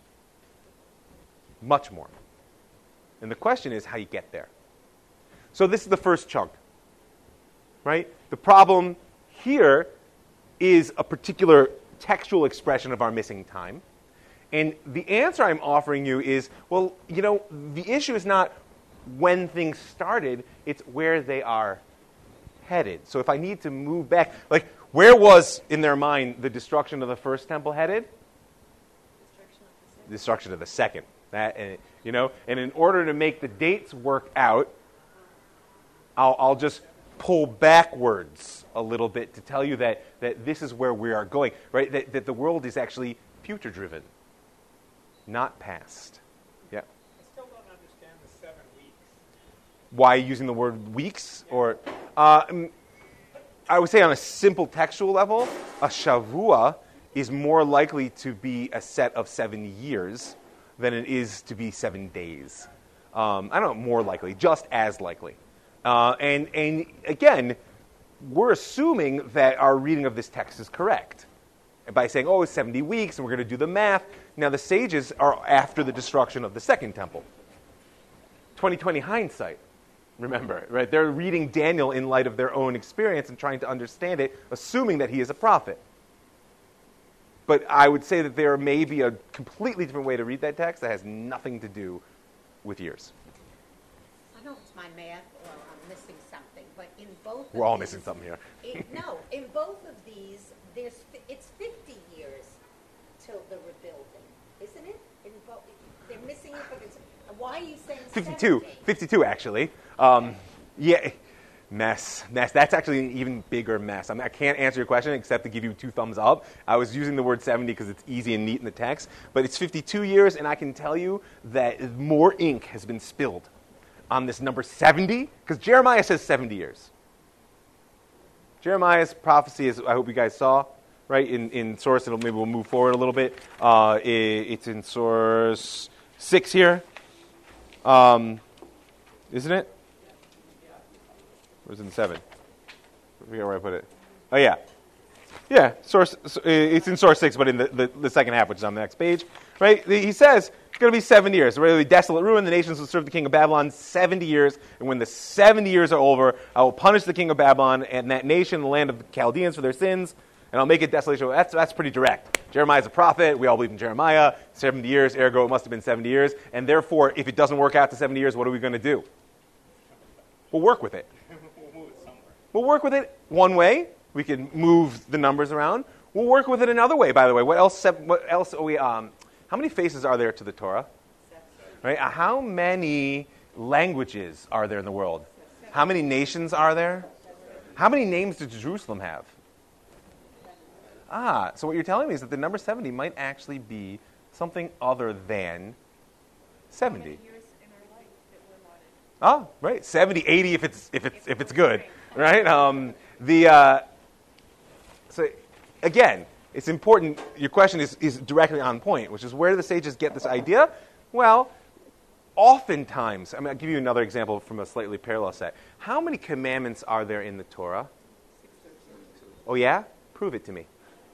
Much more. And the question is how you get there. So this is the first chunk, right? The problem here is a particular textual expression of our missing time. And the answer I'm offering you is, well, you know, the issue is not when things started, it's where they are headed. So if I need to move back, like, where was, in their mind, the destruction of the first temple headed? Destruction of the second. Destruction of the second. That, uh, you know, and in order to make the dates work out, I'll, I'll just pull backwards a little bit to tell you that, that this is where we are going, right? That, that the world is actually future-driven, not past. Yeah. I still don't understand the seven weeks. Why using the word weeks? Or uh, I would say on a simple textual level, a shavua is more likely to be a set of seven years than it is to be seven days. Um, I don't know, more likely, just as likely. Uh, and, and again, we're assuming that our reading of this text is correct. And by saying, oh, it's seventy weeks, and we're going to do the math. Now, the sages are after the destruction of the second temple. twenty twenty hindsight, remember, right? They're reading Daniel in light of their own experience and trying to understand it, assuming that he is a prophet. But I would say that there may be a completely different way to read that text that has nothing to do with years. I know it's my math or I'm missing something, but in both We're of all these, missing something here. in, no, in both of these, there's fi- it's fifty years till the rebuilding, isn't it? In both, they're missing it, but it's, why are you saying fifty-two. seventeen? fifty-two, actually. Um, yeah, mess. Mess. That's actually an even bigger mess. I mean, I can't answer your question except to give you two thumbs up. I was using the word seventy because it's easy and neat in the text, but it's fifty-two years, and I can tell you that more ink has been spilled on this number seventy, because Jeremiah says seventy years. Jeremiah's prophecy, is, I hope you guys saw, right, in, in source, and maybe we'll move forward a little bit. Uh, it, it's in source six here. Um, isn't it? Or is it in seven? I forget where I put it. Oh, yeah. Yeah, source. It's in source six, but in the, the, the second half, which is on the next page. Right? He says it's going to be seven years. It's really desolate ruin. The nations will serve the king of Babylon seventy years. And when the seventy years are over, I will punish the king of Babylon and that nation, the land of the Chaldeans, for their sins, and I'll make it desolation. That's, that's pretty direct. Jeremiah's a prophet. We all believe in Jeremiah. seventy years, ergo it must have been seventy years. And therefore, if it doesn't work out to seventy years, what are we going to do? We'll work with it. We'll work with it one way. We can move the numbers around. We'll work with it another way, by the way. What else? What else are we? Um, how many faces are there to the Torah? Right? How many languages are there in the world? How many nations are there? How many names does Jerusalem have? Ah, so what you're telling me is that the number seventy might actually be something other than seventy. Oh, right, seventy, eighty if it's if it's if it's good, right? Um, the uh, so again, it's important. Your question is is directly on point, which is where do the sages get this idea? Well, oftentimes, I mean, I'll give you another example from a slightly parallel set. How many commandments are there in the Torah? Oh yeah, prove it to me.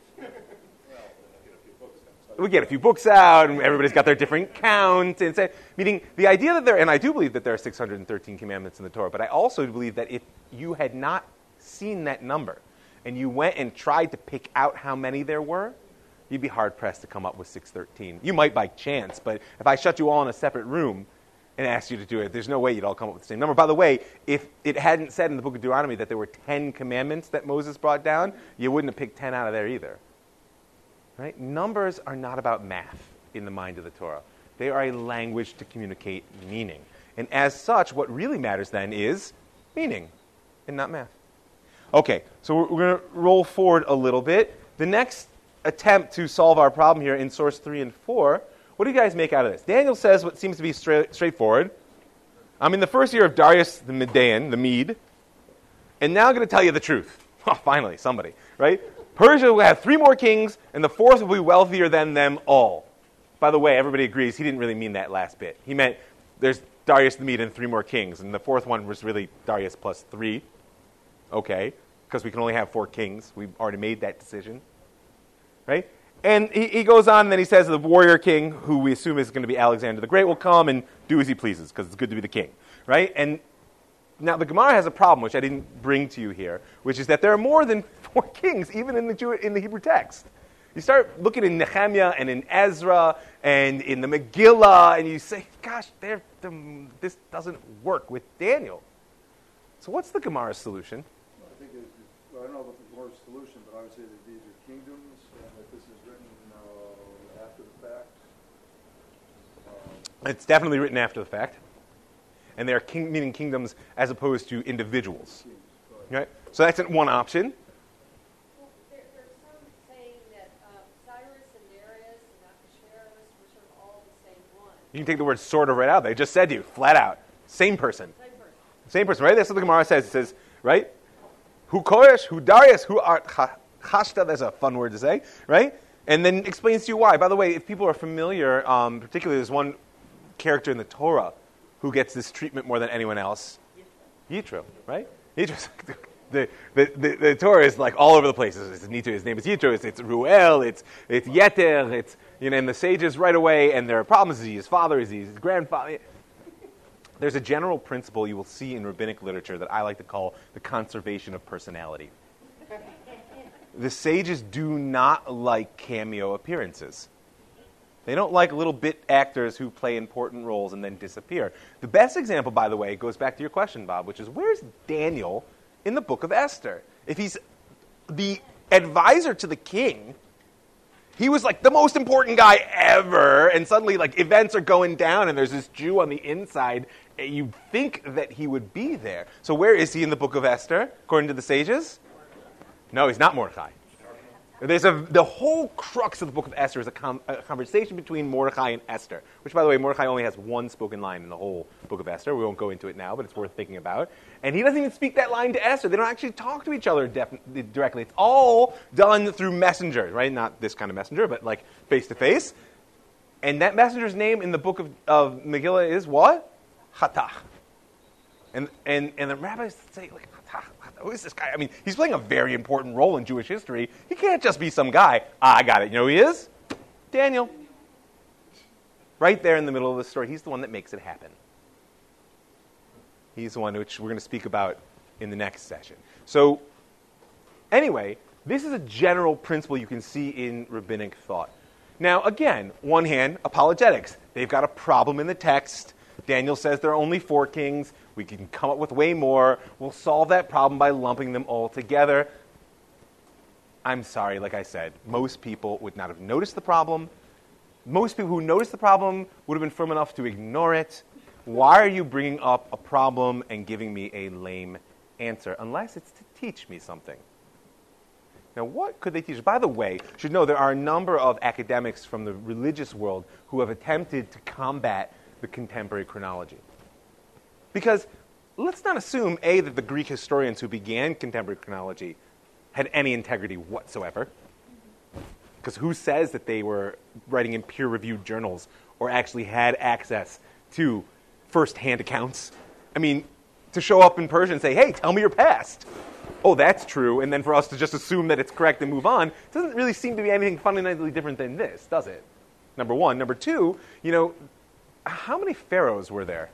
We get a few books out, and everybody's got their different count. And say, meaning the idea that there, and I do believe that there are six hundred thirteen commandments in the Torah, but I also believe that if you had not seen that number, and you went and tried to pick out how many there were, you'd be hard-pressed to come up with six hundred thirteen. You might by chance, but if I shut you all in a separate room and asked you to do it, there's no way you'd all come up with the same number. By the way, if it hadn't said in the book of Deuteronomy that there were ten commandments that Moses brought down, you wouldn't have picked ten out of there either. Right? Numbers are not about math in the mind of the Torah. They are a language to communicate meaning. And as such, what really matters then is meaning and not math. Okay, so we're, we're going to roll forward a little bit. The next attempt to solve our problem here in source three and four, what do you guys make out of this? Daniel says what seems to be straight, straightforward. I'm in the first year of Darius the Median, the Mede, and now I'm going to tell you the truth. Oh, finally, somebody, right? Persia will have three more kings, and the fourth will be wealthier than them all. By the way, everybody agrees he didn't really mean that last bit. He meant there's Darius the Mede and three more kings, and the fourth one was really Darius plus three. Okay, because we can only have four kings. We've already made that decision. Right? And he, he goes on, and then he says the warrior king, who we assume is going to be Alexander the Great, will come and do as he pleases, because it's good to be the king. Right? And now the Gemara has a problem, which I didn't bring to you here, which is that there are more than four kings, even in the Jew, in the Hebrew text. You start looking in Nehemiah and in Ezra and in the Megillah, and you say, gosh, they're, they're, this doesn't work with Daniel. So what's the Gemara's solution? Well, I think it's, well, I don't know about the Gemara's solution, but I would say that these are kingdoms, and that this is written uh, after the fact. Um, It's definitely written after the fact. And they are king, meaning kingdoms as opposed to individuals. Right? So that's one option. Well, there, there's some saying that uh, Cyrus and Darius and Ahasuerus were sort of all the same one. You can take the word sort of right out. They just said to you, flat out. Same person. Same person. Same person, right? That's what the Gemara says. It says, right? Who Koresh, who Darius, who Art Chashta, that's a fun word to say, right? And then explains to you why. By the way, if people are familiar, um, particularly there's one character in the Torah who gets this treatment more than anyone else? Yitro, right? Yitro's the, the, the, the Torah is like all over the place. It's Yitro, his name is Yitro, it's, it's Ruel, it's, it's Yeter, it's, you know, and the sages right away, and there are problems. Is he his father? Is he his grandfather? There's a general principle you will see in rabbinic literature that I like to call the conservation of personality. the sages do not like cameo appearances. They don't like little bit actors who play important roles and then disappear. The best example, by the way, goes back to your question, Bob, which is where's Daniel in the book of Esther? If he's the advisor to the king, he was like the most important guy ever, and suddenly like events are going down and there's this Jew on the inside, you'd think that he would be there. So where is he in the book of Esther, according to the sages? No, he's not Mordecai. There's a, the whole crux of the book of Esther is a, com, a conversation between Mordecai and Esther, which, by the way, Mordecai only has one spoken line in the whole book of Esther. We won't go into it now, but it's worth thinking about. And he doesn't even speak that line to Esther. They don't actually talk to each other def- directly. It's all done through messengers, right? Not this kind of messenger, but like face-to-face. And that messenger's name in the book of, of Megillah is what? Hatach. And, and, and the rabbis say, like, who is this guy? I mean, he's playing a very important role in Jewish history. He can't just be some guy. Ah, I got it. You know who he is? Daniel. Right there in the middle of the story. He's the one that makes it happen. He's the one which we're going to speak about in the next session. So, anyway, this is a general principle you can see in rabbinic thought. Now, again, one hand, apologetics. They've got a problem in the text. Daniel says there are only four kings. We can come up with way more. We'll solve that problem by lumping them all together. I'm sorry, like I said, most people would not have noticed the problem. Most people who noticed the problem would have been firm enough to ignore it. Why are you bringing up a problem and giving me a lame answer, unless it's to teach me something? Now, what could they teach? By the way, you should know there are a number of academics from the religious world who have attempted to combat the contemporary chronology. Because let's not assume, A, that the Greek historians who began contemporary chronology had any integrity whatsoever. Because who says that they were writing in peer-reviewed journals or actually had access to first-hand accounts? I mean, to show up in Persia and say, hey, tell me your past. Oh, that's true. And then for us to just assume that it's correct and move on doesn't really seem to be anything fundamentally different than this, does it? Number one. Number two, you know, how many pharaohs were there?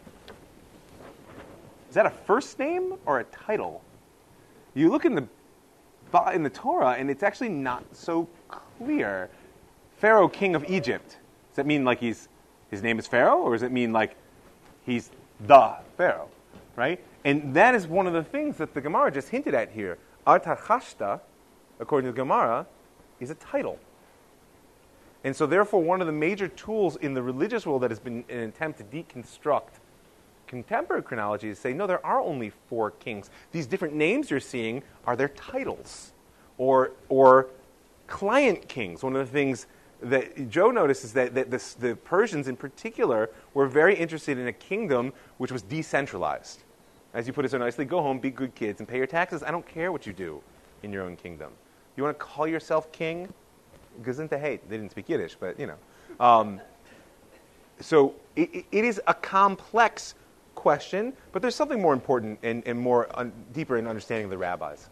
Is that a first name or a title? You look in the in the Torah, and it's actually not so clear. Pharaoh, king of Egypt. Does that mean like he's his name is Pharaoh, or does it mean like he's the Pharaoh, right? And that is one of the things that the Gemara just hinted at here. Artachshasta, according to the Gemara, is a title. And so therefore, one of the major tools in the religious world that has been an attempt to deconstruct contemporary chronology is say, no, there are only four kings. These different names you're seeing are their titles or or client kings. One of the things that Joe noticed is that, that this, the Persians in particular were very interested in a kingdom which was decentralized. As you put it so nicely, go home, be good kids, and pay your taxes. I don't care what you do in your own kingdom. You want to call yourself king? Gesundheit. They didn't speak Yiddish, but, you know. Um, so it, it is a complex question, but there's something more important and, and more un, deeper in understanding the rabbis.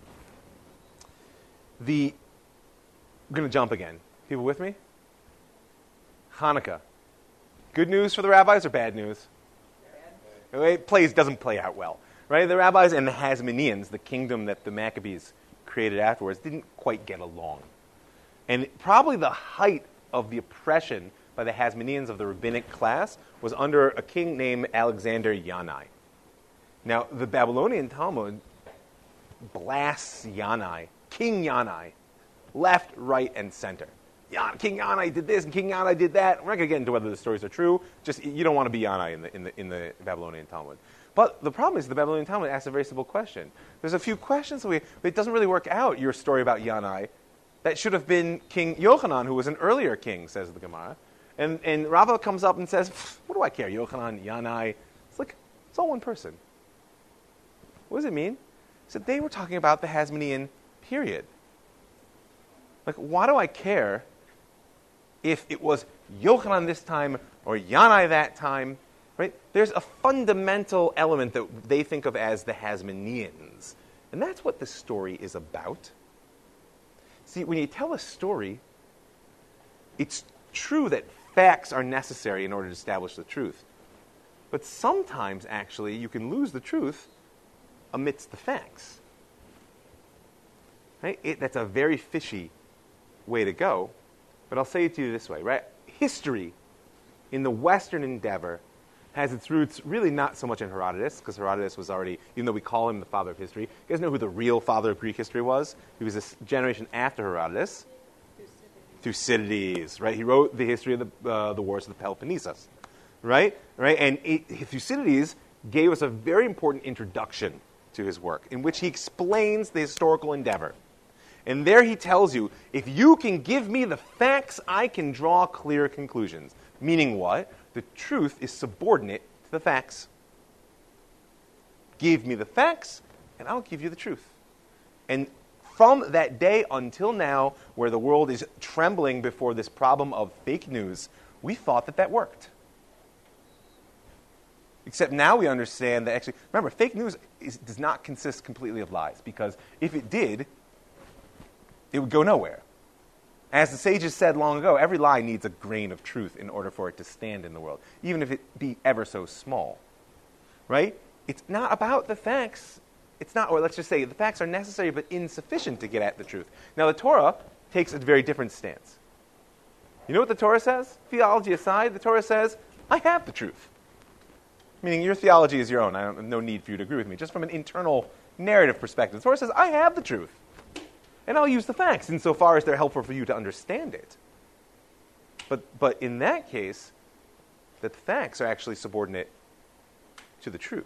The, I'm going to jump again. People with me? Hanukkah. Good news for the rabbis or bad news? Bad. It plays, doesn't play out well. Right? The rabbis and the Hasmoneans, the kingdom that the Maccabees created afterwards, didn't quite get along. And probably the height of the oppression by the Hasmoneans of the rabbinic class was under a king named Alexander Yanai. Now, the Babylonian Talmud blasts Yanai, King Yanai, left, right, and center. Yan, King Yanai did this, and King Yanai did that. We're not going to get into whether the stories are true. Just, you don't want to be Yanai in the, in the, in the Babylonian Talmud. But the problem is the Babylonian Talmud asks a very simple question. There's a few questions, that we, but it doesn't really work out, your story about Yanai. That should have been King Yochanan, who was an earlier king, says the Gemara. And, and Rava comes up and says, what do I care, Yochanan, Yanai? It's like, it's all one person. What does it mean? So they were talking about the Hasmonean period. Like, why do I care if it was Yochanan this time or Yanai that time? Right? There's a fundamental element that they think of as the Hasmoneans. And that's what the story is about. See, when you tell a story, it's true that facts are necessary in order to establish the truth. But sometimes, actually, you can lose the truth amidst the facts. Right? It, that's a very fishy way to go. But I'll say it to you this way, right? History in the Western endeavor has its roots really not so much in Herodotus, because Herodotus was already, even though we call him the father of history, you guys know who the real father of Greek history was? He was a s- generation after Herodotus. Thucydides, right? He wrote the history of the, uh, the wars of the Peloponnesus, right? Right? And it, Thucydides gave us a very important introduction to his work, in which he explains the historical endeavor. And there he tells you, if you can give me the facts, I can draw clear conclusions. Meaning what? The truth is subordinate to the facts. Give me the facts, and I'll give you the truth. And from that day until now, where the world is trembling before this problem of fake news, we thought that that worked. Except now we understand that actually, remember, fake news is, does not consist completely of lies, because if it did, it would go nowhere. As the sages said long ago, every lie needs a grain of truth in order for it to stand in the world, even if it be ever so small. Right? It's not about the facts. It's not, or let's just say the facts are necessary but insufficient to get at the truth. Now, the Torah takes a very different stance. You know what the Torah says? Theology aside, the Torah says, I have the truth. Meaning your theology is your own. I don't have no need for you to agree with me. Just from an internal narrative perspective, the Torah says, I have the truth. And I'll use the facts insofar as they're helpful for you to understand it. But, but in that case, the facts are actually subordinate to the truth.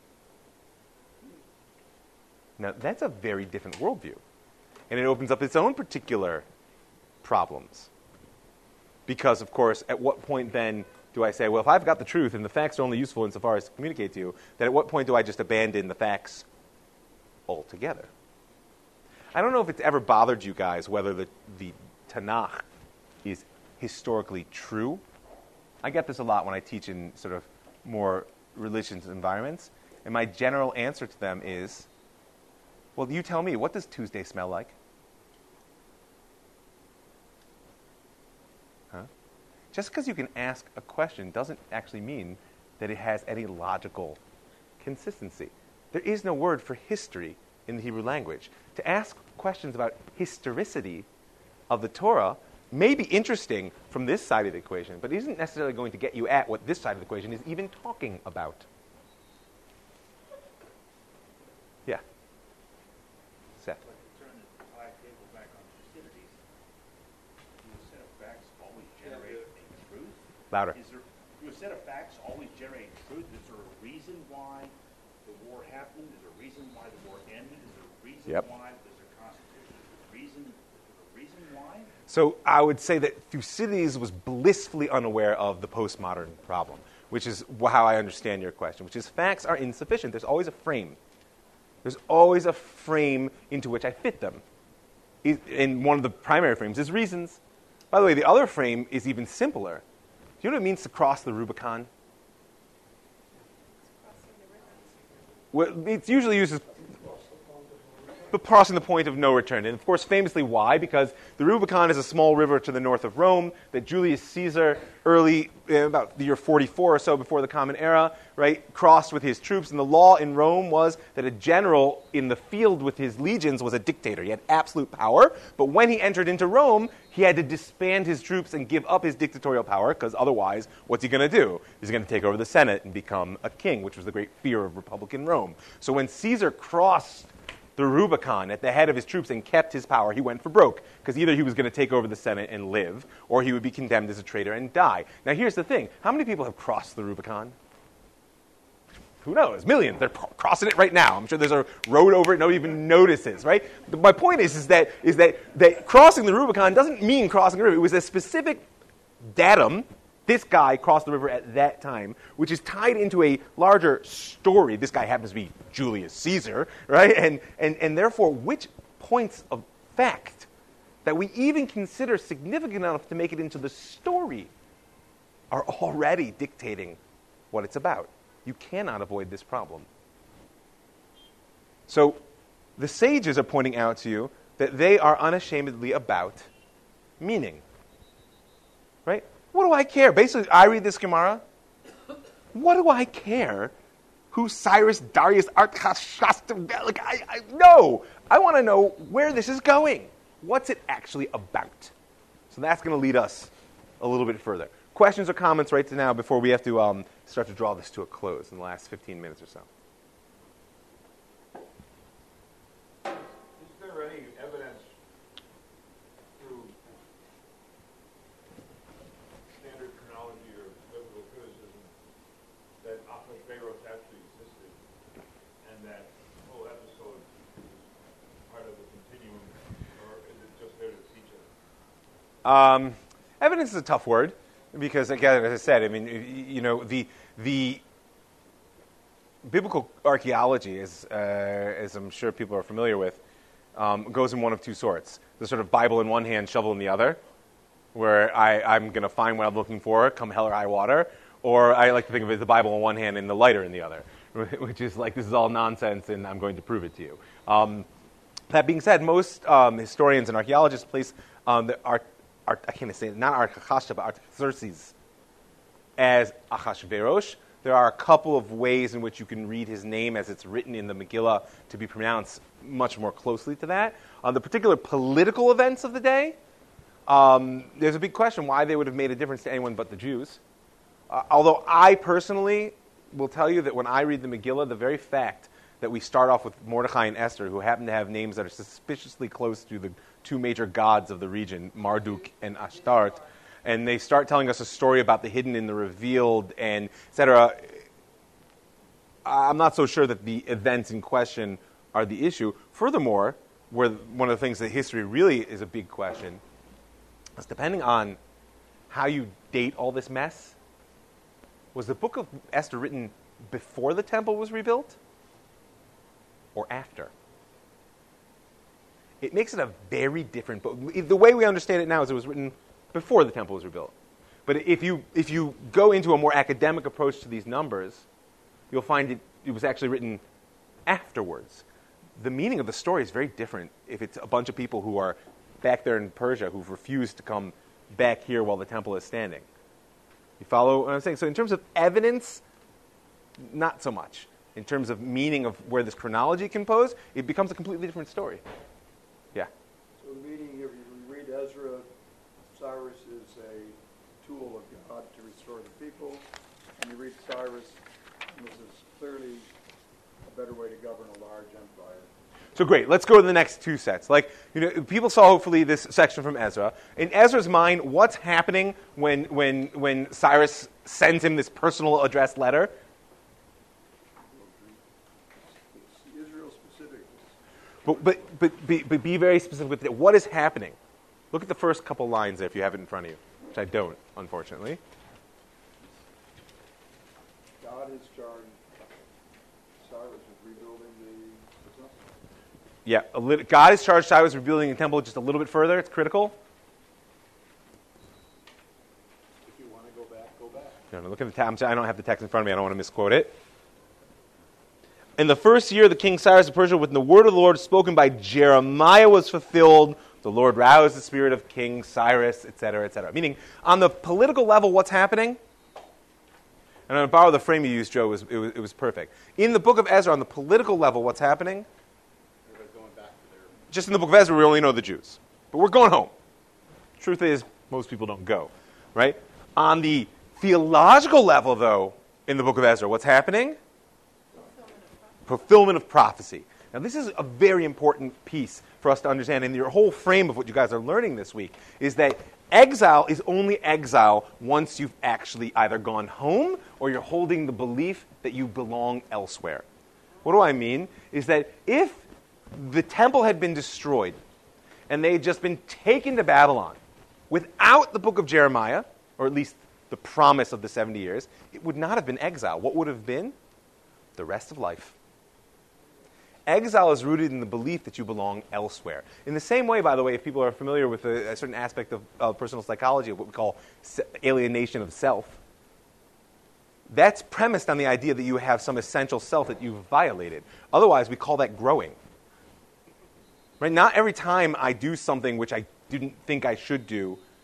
Now, that's a very different worldview. And it opens up its own particular problems. Because, of course, at what point then do I say, well, if I've got the truth and the facts are only useful insofar as to communicate to you, then at what point do I just abandon the facts altogether? I don't know if it's ever bothered you guys whether the, the Tanakh is historically true. I get this a lot when I teach in sort of more religious environments. And my general answer to them is, well, you tell me, what does Tuesday smell like? Huh? Just because you can ask a question doesn't actually mean that it has any logical consistency. There is no word for history in the Hebrew language. To ask questions about historicity of the Torah may be interesting from this side of the equation, but isn't necessarily going to get you at what this side of the equation is even talking about. Yeah. Seth. Like to turn the entire table back on Thucydides. Do a set of facts always generate a truth? Louder. Is there, do a set of facts always generate truth? Is there a reason why the war happened? Is there a reason why the war ended? Is there a reason Yep. why there's a constitution? Is there a reason, is there a reason why? So I would say that Thucydides was blissfully unaware of the postmodern problem, which is wh- how I understand your question, which is facts are insufficient. There's always a frame. There's always a frame into which I fit them. I- And one of the primary frames is reasons. By the way, the other frame is even simpler. Do you know what it means to cross the Rubicon? Well, it's usually used as but crossing the point of no return. And of course, famously, why? Because the Rubicon is a small river to the north of Rome that Julius Caesar, early, uh, about the year forty-four or so before the Common Era, right, crossed with his troops. And the law in Rome was that a general in the field with his legions was a dictator. He had absolute power. But when he entered into Rome, he had to disband his troops and give up his dictatorial power, because otherwise, what's he going to do? He's going to take over the Senate and become a king, which was the great fear of Republican Rome. So when Caesar crossed the Rubicon at the head of his troops and kept his power, he went for broke, because either he was going to take over the Senate and live, or he would be condemned as a traitor and die. Now here's the thing. How many people have crossed the Rubicon? Who knows? Millions. They're pro- crossing it right now. I'm sure there's a road over it nobody even notices, right? But my point is, is, that, is that, that crossing the Rubicon doesn't mean crossing the river. It was a specific datum. This guy crossed the river at that time, which is tied into a larger story. This guy happens to be Julius Caesar, right? And, and, and therefore, which points of fact that we even consider significant enough to make it into the story are already dictating what it's about. You cannot avoid this problem. So the sages are pointing out to you that they are unashamedly about meaning, right? What do I care? Basically, I read this Gemara. What do I care who Cyrus, Darius, Artashasta, like, I, I, no. I want to know where this is going. What's it actually about? So that's going to lead us a little bit further. Questions or comments right to now before we have to um, start to draw this to a close in the last fifteen minutes or so? Is there any evidence through standard chronology or biblical criticism that Ahasuerus actually existed and that whole episode is part of the continuum, or is it just there to teach us? Um, evidence is a tough word because, again, as I said, I mean, you know, the the biblical archaeology, as uh, as I'm sure people are familiar with, um, goes in one of two sorts: the sort of Bible in one hand, shovel in the other, where I, I'm going to find what I'm looking for, come hell or high water, or I like to think of it as the Bible in one hand and the lighter in the other, which is like, this is all nonsense and I'm going to prove it to you. Um, that being said, most um, historians and archaeologists place um, the art, art, I can't say it, not Artaxerxes, but Artaxerxes as Ahasuerus. There are a couple of ways in which you can read his name as it's written in the Megillah to be pronounced much more closely to that. On the particular political events of the day, um, there's a big question why they would have made a difference to anyone but the Jews. Uh, although I personally will tell you that when I read the Megillah, the very fact that we start off with Mordechai and Esther, who happen to have names that are suspiciously close to the two major gods of the region, Marduk and Ashtart, and they start telling us a story about the hidden and the revealed, and et cetera, I'm not so sure that the events in question are the issue. Furthermore, where one of the things that history really is a big question is depending on how you date all this mess. Was the book of Esther written before the temple was rebuilt or after? It makes it a very different book. The way we understand it now is it was written before the temple was rebuilt. But if you if you go into a more academic approach to these numbers, you'll find it, it was actually written afterwards. The meaning of the story is very different if it's a bunch of people who are back there in Persia who've refused to come back here while the temple is standing. You follow what I'm saying? So in terms of evidence, not so much. In terms of meaning of where this chronology can pose, it becomes a completely different story. Yeah? So the meaning, if you read Ezra, Cyrus is a tool of God to restore the people. And you read Cyrus, and this is clearly a better way to govern a large empire. So great, let's go to the next two sets. Like, you know, people saw hopefully this section from Ezra. In Ezra's mind, what's happening when when when Cyrus sends him this personal addressed letter? Israel specific. But but but be, but be very specific with it. What is happening? Look at the first couple lines there if you have it in front of you, which I don't, unfortunately. God has charged Cyrus with rebuilding the temple. Yeah, a lit- God has charged Cyrus with rebuilding the temple just a little bit further. It's critical. If you want to go back, go back. No, no, look at the text. I don't have the text in front of me. I don't want to misquote it. In the first year of the king Cyrus of Persia, when the word of the Lord spoken by Jeremiah was fulfilled, the Lord roused the spirit of King Cyrus, et cetera, et cetera. Meaning, on the political level, what's happening? And I'm going to borrow the frame you used, Joe. It was, it was, it was perfect. In the book of Ezra, on the political level, what's happening? Going back to their... Just in the book of Ezra, we only know the Jews. But we're going home. Truth is, most people don't go, right? On the theological level, though, in the book of Ezra, what's happening? Fulfillment of prophecy. Now, this is a very important piece for us to understand, and your whole frame of what you guys are learning this week is that exile is only exile once you've actually either gone home or you're holding the belief that you belong elsewhere. What do I mean? Is that if the temple had been destroyed and they had just been taken to Babylon without the book of Jeremiah, or at least the promise of the seventy years, it would not have been exile. What would have been? The rest of life. Exile is rooted in the belief that you belong elsewhere. In the same way, by the way, if people are familiar with a, a certain aspect of uh, personal psychology, of what we call alienation of self, that's premised on the idea that you have some essential self that you've violated. Otherwise, we call that growing. Right? Not every time I do something which I didn't think I should do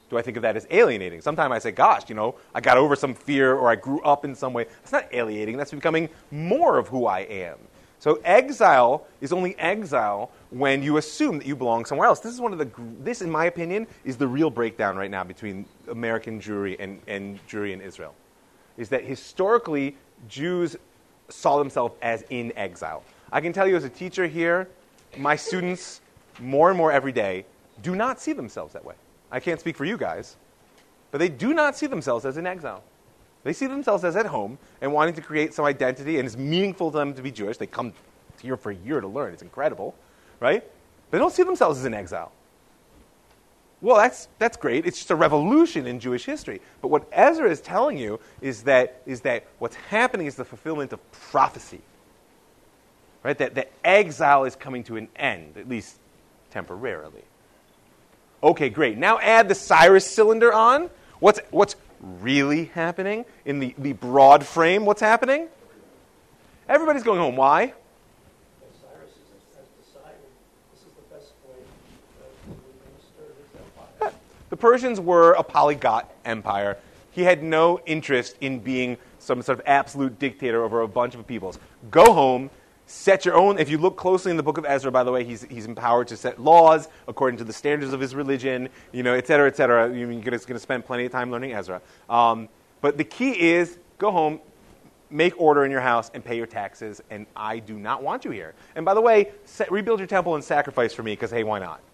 do I think of that as alienating? Sometimes I say, gosh, you know, I got over some fear or I grew up in some way. That's not alienating. That's becoming more of who I am. So exile is only exile when you assume that you belong somewhere else. This is one of the, this, in my opinion, is the real breakdown right now between American Jewry and, and Jewry in Israel, is that historically Jews saw themselves as in exile. I can tell you as a teacher here, my students, more and more every day, do not see themselves that way. I can't speak for you guys, but they do not see themselves as in exile. They see themselves as at home and wanting to create some identity, and it's meaningful to them to be Jewish. They come here for a year to learn. It's incredible, right? They don't see themselves as in exile. Well, that's that's great. It's just a revolution in Jewish history. But what Ezra is telling you is that is that what's happening is the fulfillment of prophecy, right? That that exile is coming to an end, at least temporarily. Okay, great. Now add the Cyrus cylinder on. What's what's really happening in the, the broad frame? What's happening? Everybody's going home. Why? Cyrus has decided this is the best way to administer his empire. The Persians were a polyglot empire. He had no interest in being some sort of absolute dictator over a bunch of peoples. Go home. Set your own. If you look closely in the book of Ezra, by the way, he's he's empowered to set laws according to the standards of his religion, you know, et cetera, et cetera. I mean, you're going to spend plenty of time learning Ezra. Um, but the key is go home, make order in your house, and pay your taxes. And I do not want you here. And by the way, set, rebuild your temple and sacrifice for me, because hey, why not?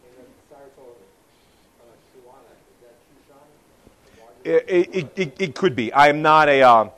It, it, it, it could be. I am not a. Um,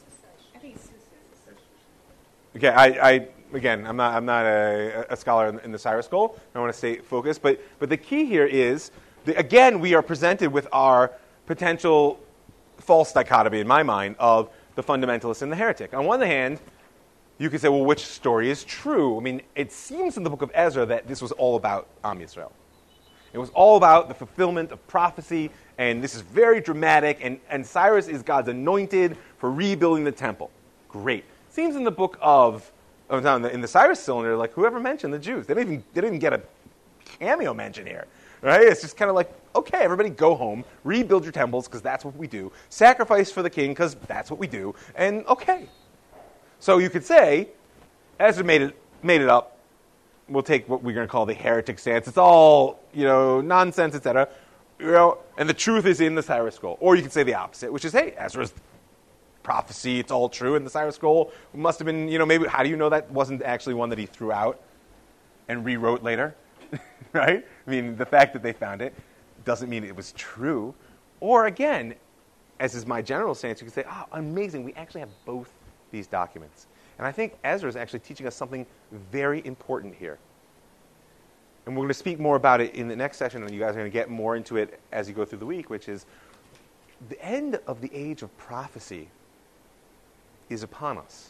Okay, I, I again, I'm not, I'm not a, a scholar in, in the Cyrus Scroll. I want to stay focused, but but the key here is, the, again, we are presented with our potential false dichotomy in my mind of the fundamentalist and the heretic. On one hand, you could say, well, which story is true? I mean, it seems in the book of Ezra that this was all about Am Yisrael. It was all about the fulfillment of prophecy, and this is very dramatic, and, and Cyrus is God's anointed for rebuilding the temple. Great. Seems in the book of, oh, no, in, the, in the Cyrus cylinder, like whoever mentioned the Jews, they didn't even, they didn't even get a cameo mention here, right? It's just kind of like, okay, everybody go home, rebuild your temples, because that's what we do. Sacrifice for the king, because that's what we do. And okay. So you could say, Ezra made it, made it up. We'll take what we're going to call the heretic stance. It's all, you know, nonsense, et cetera. You know, and the truth is in the Cyrus Scroll. Or you could say the opposite, which is, hey, Ezra's prophecy, it's all true in the Cyrus Scroll. Must have been, you know, maybe, how do you know that wasn't actually one that he threw out and rewrote later? Right? I mean, the fact that they found it doesn't mean it was true. Or again, as is my general stance, you could say, oh, amazing, we actually have both these documents. And I think Ezra is actually teaching us something very important here. And we're going to speak more about it in the next session, and you guys are going to get more into it as you go through the week, which is the end of the age of prophecy is upon us.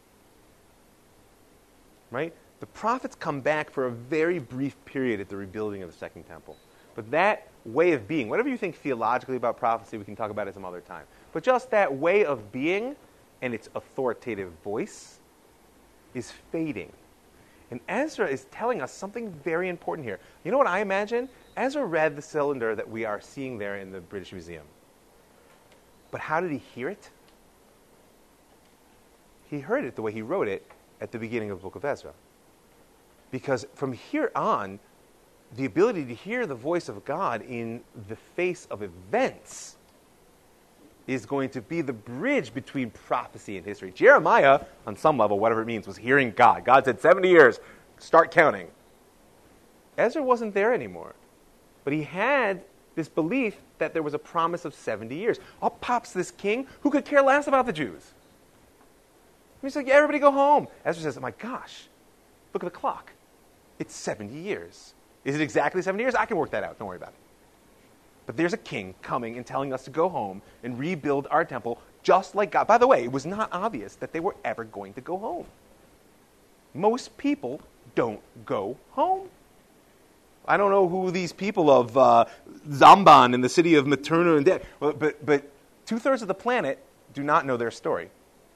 Right? The prophets come back for a very brief period at the rebuilding of the Second Temple. But that way of being, whatever you think theologically about prophecy, we can talk about it some other time. But just that way of being and its authoritative voice is fading. And Ezra is telling us something very important here. You know what I imagine? Ezra read the cylinder that we are seeing there in the British Museum. But how did he hear it? He heard it the way he wrote it at the beginning of the book of Ezra. Because from here on, the ability to hear the voice of God in the face of events is going to be the bridge between prophecy and history. Jeremiah, on some level, whatever it means, was hearing God. God said, seventy years, start counting. Ezra wasn't there anymore. But he had this belief that there was a promise of seventy years. Up pops this king who could care less about the Jews. He's like, yeah, everybody go home. Ezra says, oh my gosh, look at the clock. It's seventy years. Is it exactly seventy years? I can work that out. Don't worry about it. But there's a king coming and telling us to go home and rebuild our temple just like God. By the way, it was not obvious that they were ever going to go home. Most people don't go home. I don't know who these people of uh, Zamban in the city of Materna and De- but, but, but two-thirds of the planet do not know their story.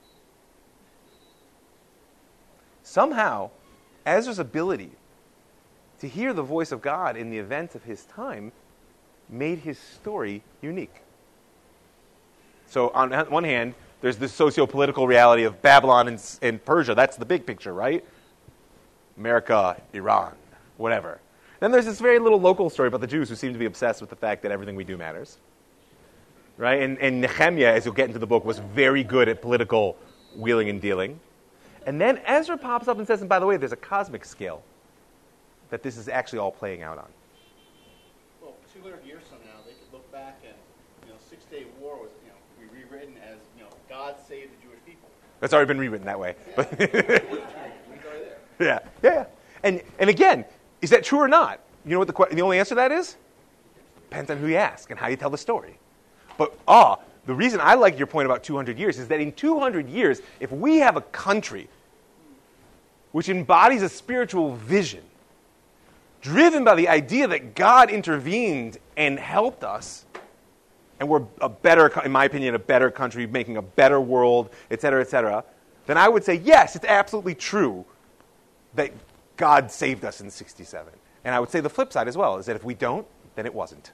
Somehow, Ezra's ability to hear the voice of God in the events of his time made his story unique. So on one hand, there's the socio-political reality of Babylon and, and Persia. That's the big picture, right? America, Iran, whatever. Then there's this very little local story about the Jews who seem to be obsessed with the fact that everything we do matters. Right? And, and Nehemiah, as you'll get into the book, was very good at political wheeling and dealing. And then Ezra pops up and says, and by the way, there's a cosmic scale that this is actually all playing out on. Well, two hundred years from now, they could look back and, you know, Six-Day War was, you know, be rewritten as, you know, God saved the Jewish people. That's already been rewritten that way. Yeah. But It's already there. yeah, yeah, yeah. And, and again, is that true or not? You know what the, que- the only answer to that is? Depends on who you ask and how you tell the story. But, ah, the reason I like your point about two hundred years is that in two hundred years, if we have a country which embodies a spiritual vision, driven by the idea that God intervened and helped us, and we're a better, in my opinion, a better country, making a better world, et cetera, et cetera, then I would say, yes, it's absolutely true that God saved us in sixty-seven. And I would say the flip side as well, is that if we don't, then it wasn't.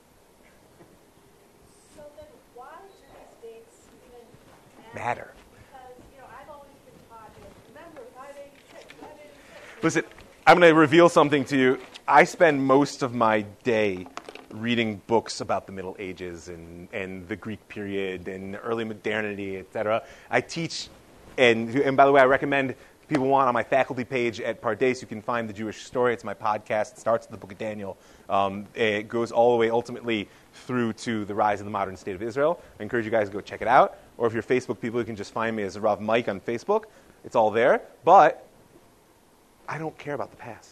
So then why do these dates even Matter. Because, you know, I've always been taught, you know, remember, five eighty-six, five eighty-six. Listen, I'm going to reveal something to you. I spend most of my day reading books about the Middle Ages and, and the Greek period and early modernity, et cetera. I teach, and, and by the way, I recommend if people want on my faculty page at Pardes, you can find The Jewish Story. It's my podcast. It starts with the book of Daniel. Um, it goes all the way ultimately through to the rise of the modern state of Israel. I encourage you guys to go check it out. Or if you're Facebook people, you can just find me as Rav Mike on Facebook. It's all there. But I don't care about the past.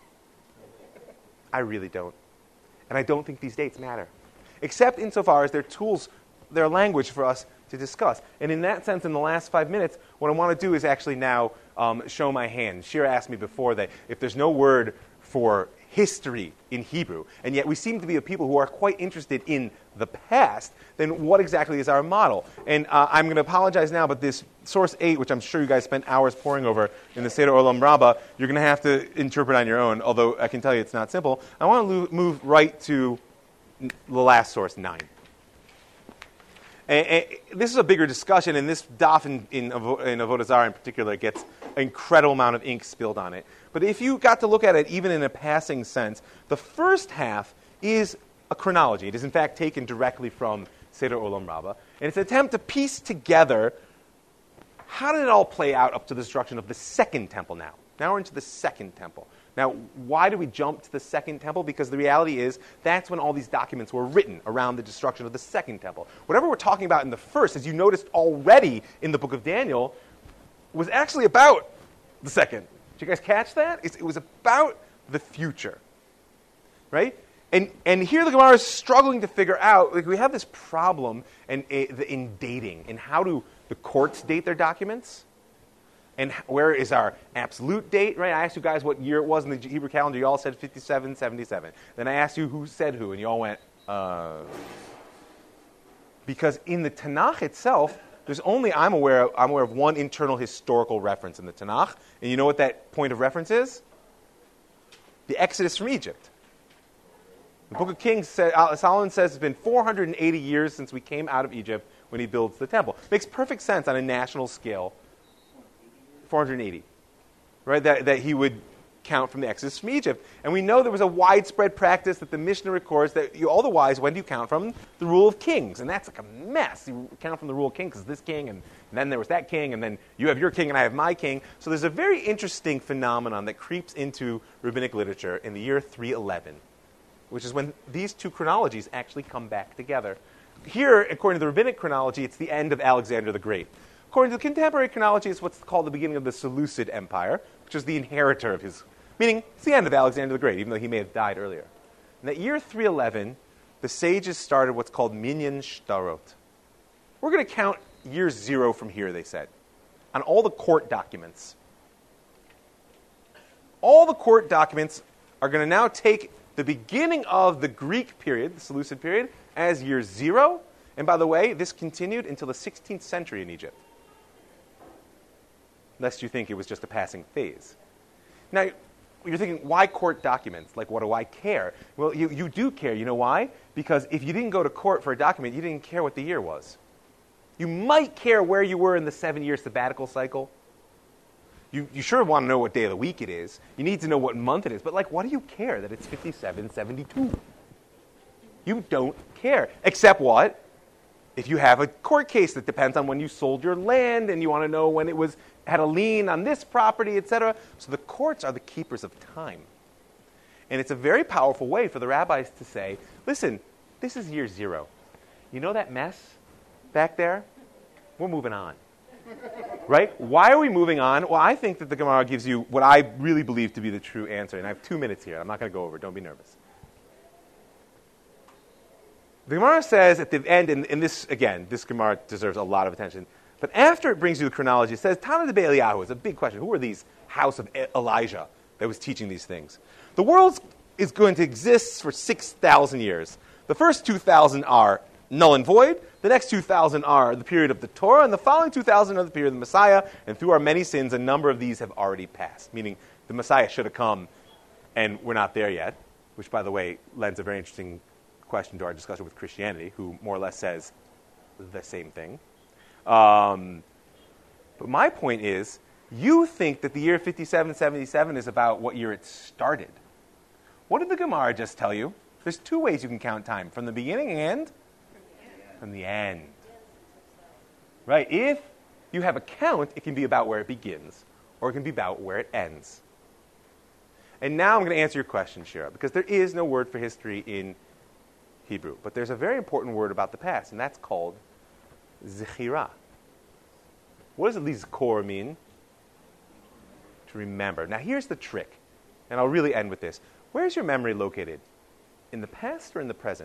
I really don't. And I don't think these dates matter. Except insofar as they're tools, they're language for us to discuss. And in that sense, in the last five minutes, what I want to do is actually now um, show my hand. Shira asked me before that if there's no word for history in Hebrew, and yet we seem to be a people who are quite interested in the past, then what exactly is our model? And uh, I'm going to apologize now, but this source eight, which I'm sure you guys spent hours poring over in the Seder Olam Rabbah, you're going to have to interpret on your own, although I can tell you it's not simple. I want to lo- move right to the last source, nine. And, and this is a bigger discussion, and this daf in, in, in Avodah Zarah in particular gets an incredible amount of ink spilled on it. But if you got to look at it even in a passing sense, the first half is a chronology. It is in fact taken directly from Seder Olam Rabbah. And it's an attempt to piece together how did it all play out up to the destruction of the second temple now. Now we're into the second temple. Now, why do we jump to the second temple? Because the reality is that's when all these documents were written, around the destruction of the second temple. Whatever we're talking about in the first, as you noticed already in the book of Daniel, was actually about the second. Did you guys catch that? It's, it was about the future, right? And and here the Gemara is struggling to figure out, like we have this problem in, in dating, and how do the courts date their documents? And where is our absolute date, right? I asked you guys what year it was in the Hebrew calendar. You all said fifty-seven, seventy-seven. Then I asked you who said who, and you all went, uh... Because in the Tanakh itself, there's only, I'm aware, of, I'm aware of one internal historical reference in the Tanakh. And you know what that point of reference is? The Exodus from Egypt. The Book of Kings, said, uh, Solomon says it's been four hundred eighty years since we came out of Egypt when he builds the temple. Makes perfect sense on a national scale. four hundred eighty, right? That, that he would count from the Exodus from Egypt. And we know there was a widespread practice that the Mishnah records that you, all the wise, when do you count from? The rule of kings. And that's like a mess. You count from the rule of kings because this king, and, and then there was that king, and then you have your king and I have my king. So there's a very interesting phenomenon that creeps into rabbinic literature in the year three eleven, which is when these two chronologies actually come back together. Here, according to the rabbinic chronology, it's the end of Alexander the Great. According to the contemporary chronology, it's what's called the beginning of the Seleucid Empire, which is the inheritor of his, meaning it's the end of Alexander the Great, even though he may have died earlier. In that year three eleven, the sages started what's called Minyan Shtarot. We're going to count year zero from here, they said, on all the court documents. All the court documents are going to now take the beginning of the Greek period, the Seleucid period, as year zero. And by the way, this continued until the sixteenth century in Egypt. Lest you think it was just a passing phase. Now, you're thinking, why court documents? Like, what do I care? Well, you, you do care. You know why? Because if you didn't go to court for a document, you didn't care what the year was. You might care where you were in the seven-year sabbatical cycle. You, you sure want to know what day of the week it is. You need to know what month it is. But, like, what do you care that it's fifty-seven seventy-two? You don't care. Except what? If you have a court case that depends on when you sold your land and you want to know when it was had a lien on this property, et cetera. So the courts are the keepers of time. And it's a very powerful way for the rabbis to say, listen, this is year zero. You know that mess back there? We're moving on. Right? Why are we moving on? Well, I think that the Gemara gives you what I really believe to be the true answer. And I have two minutes here. I'm not going to go over. Don't be nervous. The Gemara says at the end, and, and this, again, this Gemara deserves a lot of attention. But after it brings you the chronology, it says, Tana de Be'eliyahu is a big question. Who are these house of Elijah that was teaching these things? The world is going to exist for six thousand years. The first two thousand are null and void. The next two thousand are the period of the Torah, and the following two thousand are the period of the Messiah. And through our many sins, a number of these have already passed, meaning the Messiah should have come, and we're not there yet, which, by the way, lends a very interesting question to our discussion with Christianity, who more or less says the same thing. Um, but my point is, you think that the year fifty-seven seventy-seven is about what year it started. What did the Gemara just tell you? There's two ways you can count time, from the beginning and from the end. Right? If you have a count, it can be about where it begins, or it can be about where it ends. And now I'm going to answer your question, Shira, because there is no word for history in Hebrew. But there's a very important word about the past, and that's called zechira. What does lizkor mean? To remember. Now here's the trick, and I'll really end with this. Where's your memory located? In the past or in the present?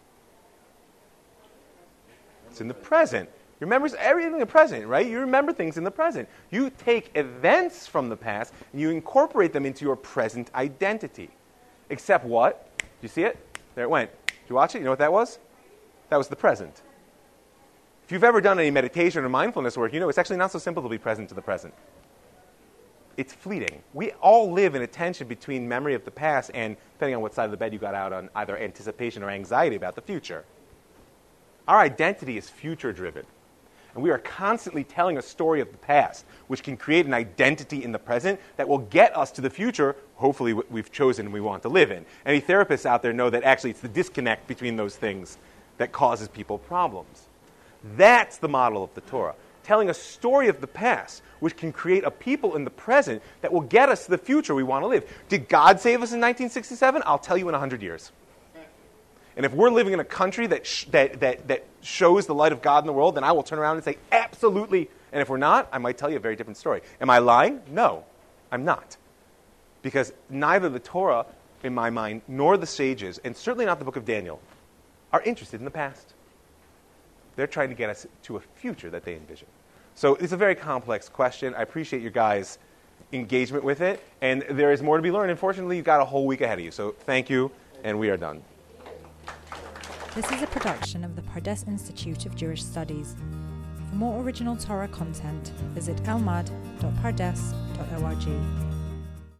It's in the present. Your memory's everything in the present, right? You remember things in the present. You take events from the past and you incorporate them into your present identity. Except what? Do you see it? There it went. Did you watch it? You know what that was? That was the present. If you've ever done any meditation or mindfulness work, you know it's actually not so simple to be present to the present. It's fleeting. We all live in a tension between memory of the past and, depending on what side of the bed you got out on, either anticipation or anxiety about the future. Our identity is future-driven. And we are constantly telling a story of the past, which can create an identity in the present that will get us to the future, hopefully what we've chosen and we want to live in. Any therapists out there know that actually it's the disconnect between those things that causes people problems. That's the model of the Torah, telling a story of the past, which can create a people in the present that will get us to the future we want to live. Did God save us in nineteen sixty-seven? I'll tell you in one hundred years. And if we're living in a country that, sh- that, that, that shows the light of God in the world, then I will turn around and say, absolutely. And if we're not, I might tell you a very different story. Am I lying? No, I'm not. Because neither the Torah, in my mind, nor the sages, and certainly not the book of Daniel, are interested in the past. They're trying to get us to a future that they envision. So it's a very complex question. I appreciate your guys' engagement with it. And there is more to be learned. Unfortunately, you've got a whole week ahead of you. So thank you, and we are done. This is a production of the Pardes Institute of Jewish Studies. For more original Torah content, visit elmad dot pardes dot org.